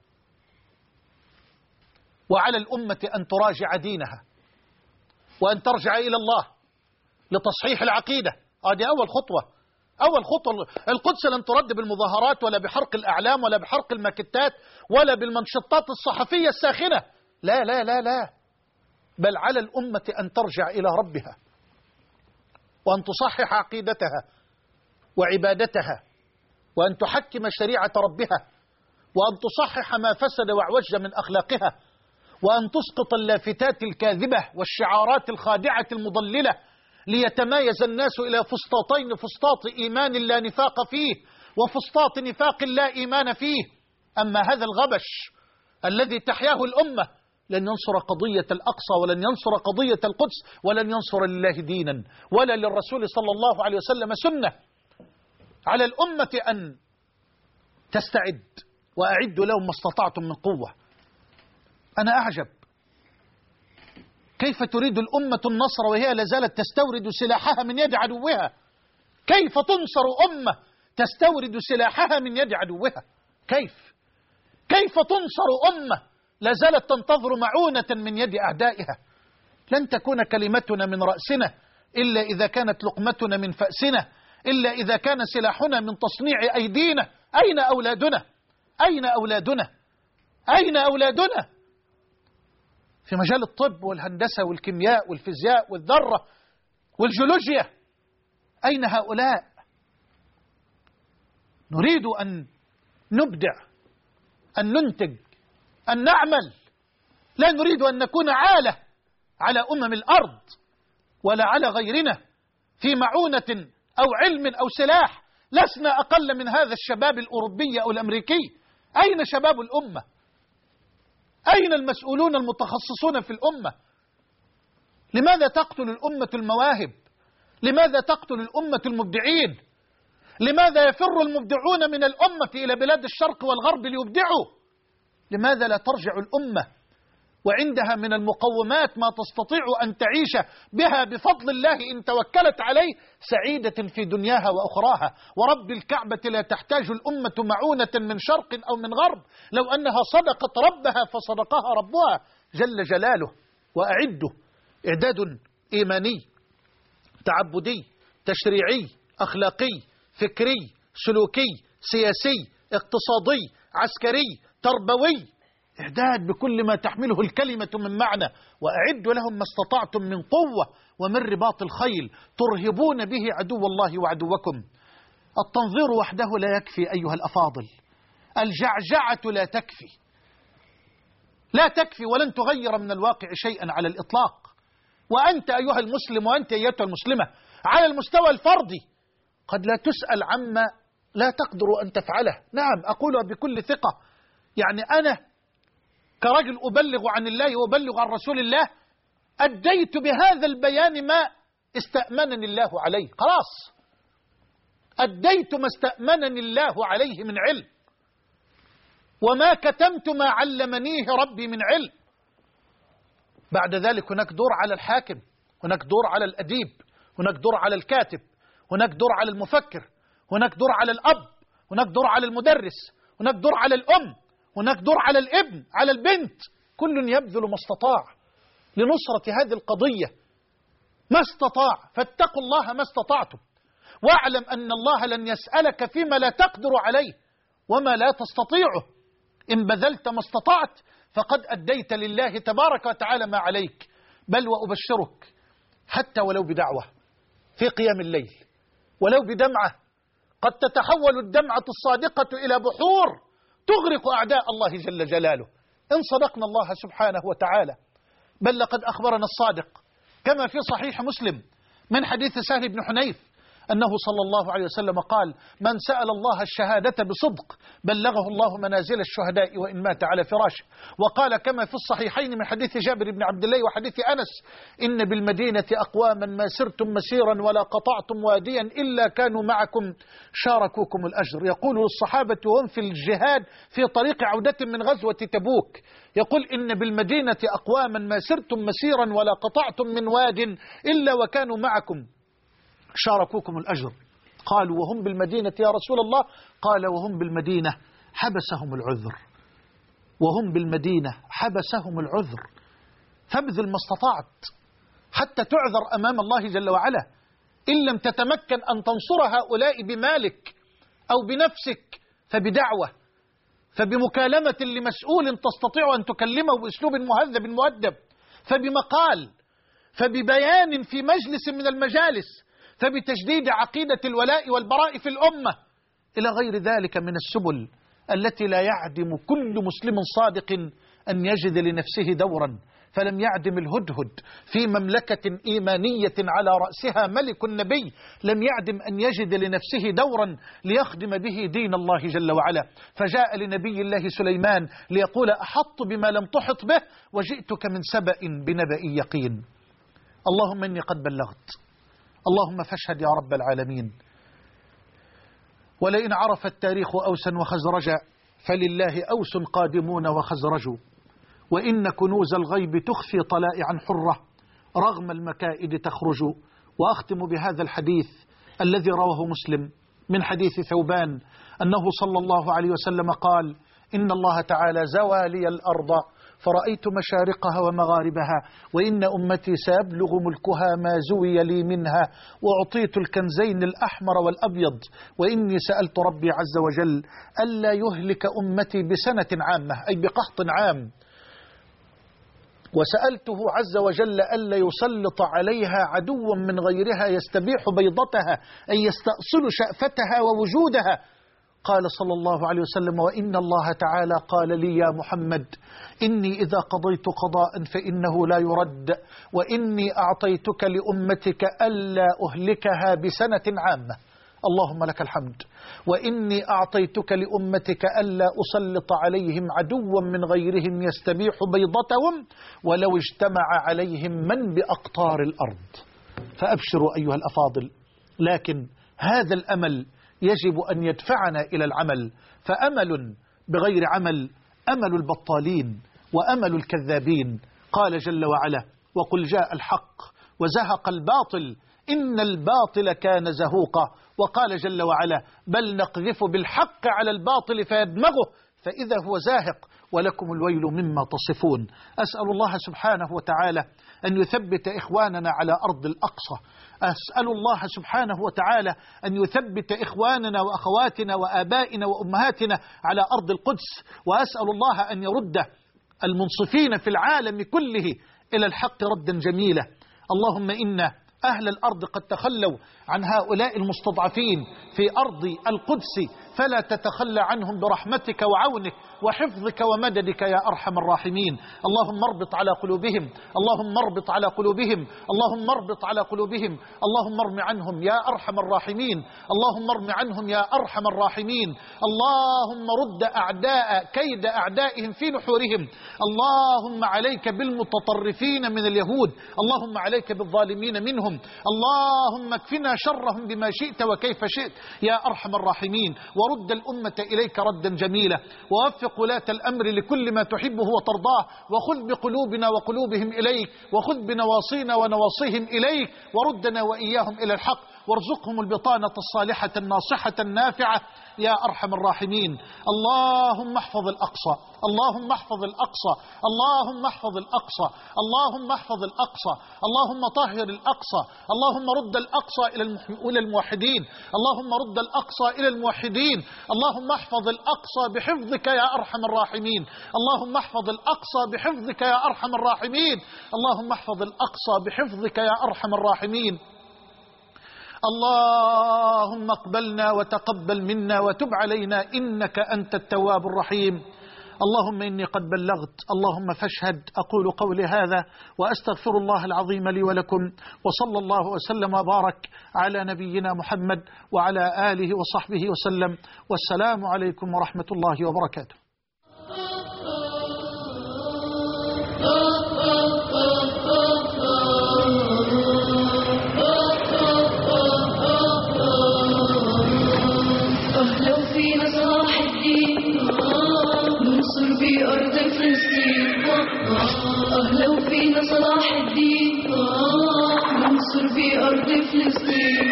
وعلى الأمة أن تراجع دينها وأن ترجع إلى الله لتصحيح العقيدة. هذه أول خطوة. أول خطوة، القدس لن ترد بالمظاهرات ولا بحرق الأعلام ولا بحرق الماكتات ولا بالمنشطات الصحفية الساخنة، لا لا لا لا، بل على الأمة أن ترجع إلى ربها وأن تصحح عقيدتها وعبادتها وأن تحكم شريعة ربها وأن تصحح ما فسد واعوج من أخلاقها وأن تسقط اللافتات الكاذبة والشعارات الخادعة المضللة ليتمايز الناس إلى فسطاطين، فسطاط إيمان لا نفاق فيه وفسطاط نفاق لا إيمان فيه. أما هذا الغبش الذي تحياه الأمة لن ينصر قضية الأقصى ولن ينصر قضية القدس ولن ينصر لله دينا ولا للرسول صلى الله عليه وسلم سنة. على الأمة أن تستعد وأعدوا لهم ما استطعتم من قوة. أنا أعجب كيف تريد الأمة النصر وهي لازالت تستورد سلاحها من يد عدوها؟ كيف تنصر أمة تستورد سلاحها من يد عدوها؟ كيف كيف تنصر أمة لازالت تنتظر معونة من يد أعدائها؟ لن تكون كلمتنا من رأسنا إلا إذا كانت لقمتنا من فأسنا، إلا إذا كان سلاحنا من تصنيع أيدينا. أين أولادنا؟ أين أولادنا؟ أين أولادنا؟ في مجال الطب والهندسة والكيمياء والفيزياء والذرة والجيولوجيا، أين هؤلاء؟ نريد أن نبدع، أن ننتج، أن نعمل. لا نريد أن نكون عالة على أمم الأرض ولا على غيرنا في معونة أو علم أو سلاح. لسنا أقل من هذا الشباب الأوروبي أو الأمريكي. أين شباب الأمة؟ أين المسؤولون المتخصصون في الأمة؟ لماذا تقتل الأمة المواهب؟ لماذا تقتل الأمة المبدعين؟ لماذا يفر المبدعون من الأمة إلى بلاد الشرق والغرب ليبدعوا؟ لماذا لا ترجع الأمة وعندها من المقومات ما تستطيع أن تعيش بها بفضل الله إن توكلت عليه سعيدة في دنياها وأخراها؟ ورب الكعبة لا تحتاج الأمة معونة من شرق أو من غرب لو أنها صدقت ربها فصدقها ربها جل جلاله. وأعدوا إعداد إيماني تعبدي تشريعي أخلاقي فكري سلوكي سياسي اقتصادي عسكري تربوي، إعداد بكل ما تحمله الكلمة من معنى. وأعدوا لهم ما استطعتم من قوة ومن رباط الخيل ترهبون به عدو الله وعدوكم. التنظير وحده لا يكفي أيها الأفاضل، الجعجعة لا تكفي، لا تكفي ولن تغير من الواقع شيئا على الإطلاق. وأنت أيها المسلم وأنت أيتها المسلمة على المستوى الفردي قد لا تسأل عما لا تقدر أن تفعله. نعم أقولها بكل ثقة، يعني أنا كرجل أبلغ عن الله وأبلغ عن رسول الله أديت بهذا البيان ما استأمنني الله عليه. خلاص أديت ما استأمنني الله عليه من علم، وما كتمت ما علمنيه ربي من علم. بعد ذلك هناك دور على الحاكم، هناك دور على الأديب، هناك دور على الكاتب، هناك دور على المفكر، هناك دور على الأب، هناك دور على المدرس، هناك دور على الأم، هناك دور على الابن على البنت. كل يبذل ما استطاع لنصرة هذه القضية ما استطاع. فاتقوا الله ما استطعتم، واعلم أن الله لن يسألك فيما لا تقدر عليه وما لا تستطيعه. إن بذلت ما استطعت فقد أديت لله تبارك وتعالى ما عليك. بل وأبشرك حتى ولو بدعوة في قيام الليل، ولو بدمعة، قد تتحول الدمعة الصادقة إلى بحور تغرق أعداء الله جل جلاله إن صدقنا الله سبحانه وتعالى. بل لقد أخبرنا الصادق كما في صحيح مسلم من حديث سهل بن حنيف أنه صلى الله عليه وسلم قال: من سأل الله الشهادة بصدق بلغه الله منازل الشهداء وإن مات على فراشه. وقال كما في الصحيحين من حديث جابر بن عبد الله وحديث أنس: إن بالمدينة أقواما ما سرتم مسيرا ولا قطعتم واديا إلا كانوا معكم شاركوكم الأجر. يقول الصحابة وهم في الجهاد في طريق عودة من غزوة تبوك، يقول: إن بالمدينة أقواما ما سرتم مسيرا ولا قطعتم من واد إلا وكانوا معكم شاركوكم الأجر. قالوا وهم بالمدينة يا رسول الله؟ قال وهم بالمدينة حبسهم العذر، وهم بالمدينة حبسهم العذر، فابذل ما استطعت حتى تعذر أمام الله جل وعلا. إن لم تتمكن أن تنصر هؤلاء بمالك أو بنفسك فبدعوة، فبمكالمة لمسؤول تستطيع أن تكلمه بأسلوب مهذب مؤدب، فبمقال، فببيان في مجلس من المجالس، فبتجديد عقيدة الولاء والبراء في الأمة، إلى غير ذلك من السبل التي لا يعدم كل مسلم صادق أن يجد لنفسه دورا. فلم يعدم الهدهد في مملكة إيمانية على رأسها ملك النبي، لم يعدم أن يجد لنفسه دورا ليخدم به دين الله جل وعلا، فجاء لنبي الله سليمان ليقول أحط بما لم تحط به وجئتك من سبأ بنبأ يقين. اللهم إني قد بلغت، اللهم فاشهد يا رب العالمين. ولئن عرف التاريخ أوسا وخزرجا فلله أوس قادمون وخزرج، وإن كنوز الغيب تخفي طلائعا حرة رغم المكائد تخرج. وأختم بهذا الحديث الذي رواه مسلم من حديث ثوبان أنه صلى الله عليه وسلم قال: إن الله تعالى زوى لي الأرض فرأيت مشارقها ومغاربها، وإن أمتي سيبلغ ملكها ما زوي لي منها، وأعطيت الكنزين الأحمر والأبيض، وإني سألت ربي عز وجل ألا يهلك أمتي بسنة عامة أي بقحط عام، وسألته عز وجل ألا يسلط عليها عدوا من غيرها يستبيح بيضتها أي يستأصل شأفتها ووجودها. قال صلى الله عليه وسلم: وإن الله تعالى قال لي يا محمد إني إذا قضيت قضاء فإنه لا يرد، وإني أعطيتك لأمتك ألا أهلكها بسنة عامة. اللهم لك الحمد. وإني أعطيتك لأمتك ألا أسلط عليهم عدوا من غيرهم يستبيح بيضتهم ولو اجتمع عليهم من بأقطار الأرض. فأبشروا أيها الأفاضل، لكن هذا الأمل يجب أن يدفعنا إلى العمل، فأمل بغير عمل أمل البطالين وأمل الكذابين. قال جل وعلا: وقل جاء الحق وزهق الباطل إن الباطل كان زهوقا. وقال جل وعلا: بل نقذف بالحق على الباطل فيدمغه فإذا هو زاهق ولكم الويل مما تصفون. أسأل الله سبحانه وتعالى أن يثبت إخواننا على أرض الأقصى. أسأل الله سبحانه وتعالى أن يثبت إخواننا وأخواتنا وآبائنا وأمهاتنا على أرض القدس. وأسأل الله أن يرد المنصفين في العالم كله إلى الحق ردا جميلا. اللهم إنا أهل الأرض قد تخلوا عن هؤلاء المستضعفين في أرض القدس، فلا تتخلى عنهم برحمتك وعونك وحفظك ومددك يا أرحم الراحمين. اللهم اربط على قلوبهم، اللهم اربط على قلوبهم، اللهم اربط على قلوبهم، اللهم ارم عنهم يا أرحم الراحمين، اللهم ارم عنهم يا أرحم الراحمين. اللهم رد أعداء كيد أعدائهم في نحورهم. اللهم عليك بالمتطرفين من اليهود، اللهم عليك بالظالمين منهم، اللهم اكفنا شرهم بما شئت وكيف شئت يا أرحم الراحمين. ورد الأمة إليك ردا جميلا، ووفق ولاة الأمر لكل ما تحبه وترضاه، وخذ بقلوبنا وقلوبهم إليك، وخذ بنواصينا ونواصيهم إليك، وردنا وإياهم إلى الحق، وارزقهم البطانة الصالحة الناصحة النافعة يا أرحم الراحمين. اللهم احفظ الأقصى، اللهم احفظ الأقصى، اللهم احفظ الأقصى، اللهم احفظ الأقصى، اللهم طهر الأقصى، اللهم رد الأقصى إلى الموحدين، اللهم رد الأقصى إلى الموحدين، اللهم احفظ الأقصى بحفظك يا أرحم الراحمين، اللهم احفظ الأقصى بحفظك يا أرحم الراحمين، اللهم احفظ الأقصى بحفظك يا أرحم الراحمين. اللهم اقبلنا وتقبل منا وتب علينا إنك أنت التواب الرحيم. اللهم إني قد بلغت، اللهم فاشهد. أقول قولي هذا وأستغفر الله العظيم لي ولكم، وصلى الله وسلم وبارك على نبينا محمد وعلى آله وصحبه وسلم، والسلام عليكم ورحمة الله وبركاته. بأرض فلسطين أهلا فينا صلاح الدين، ننصر بأرض فلسطين.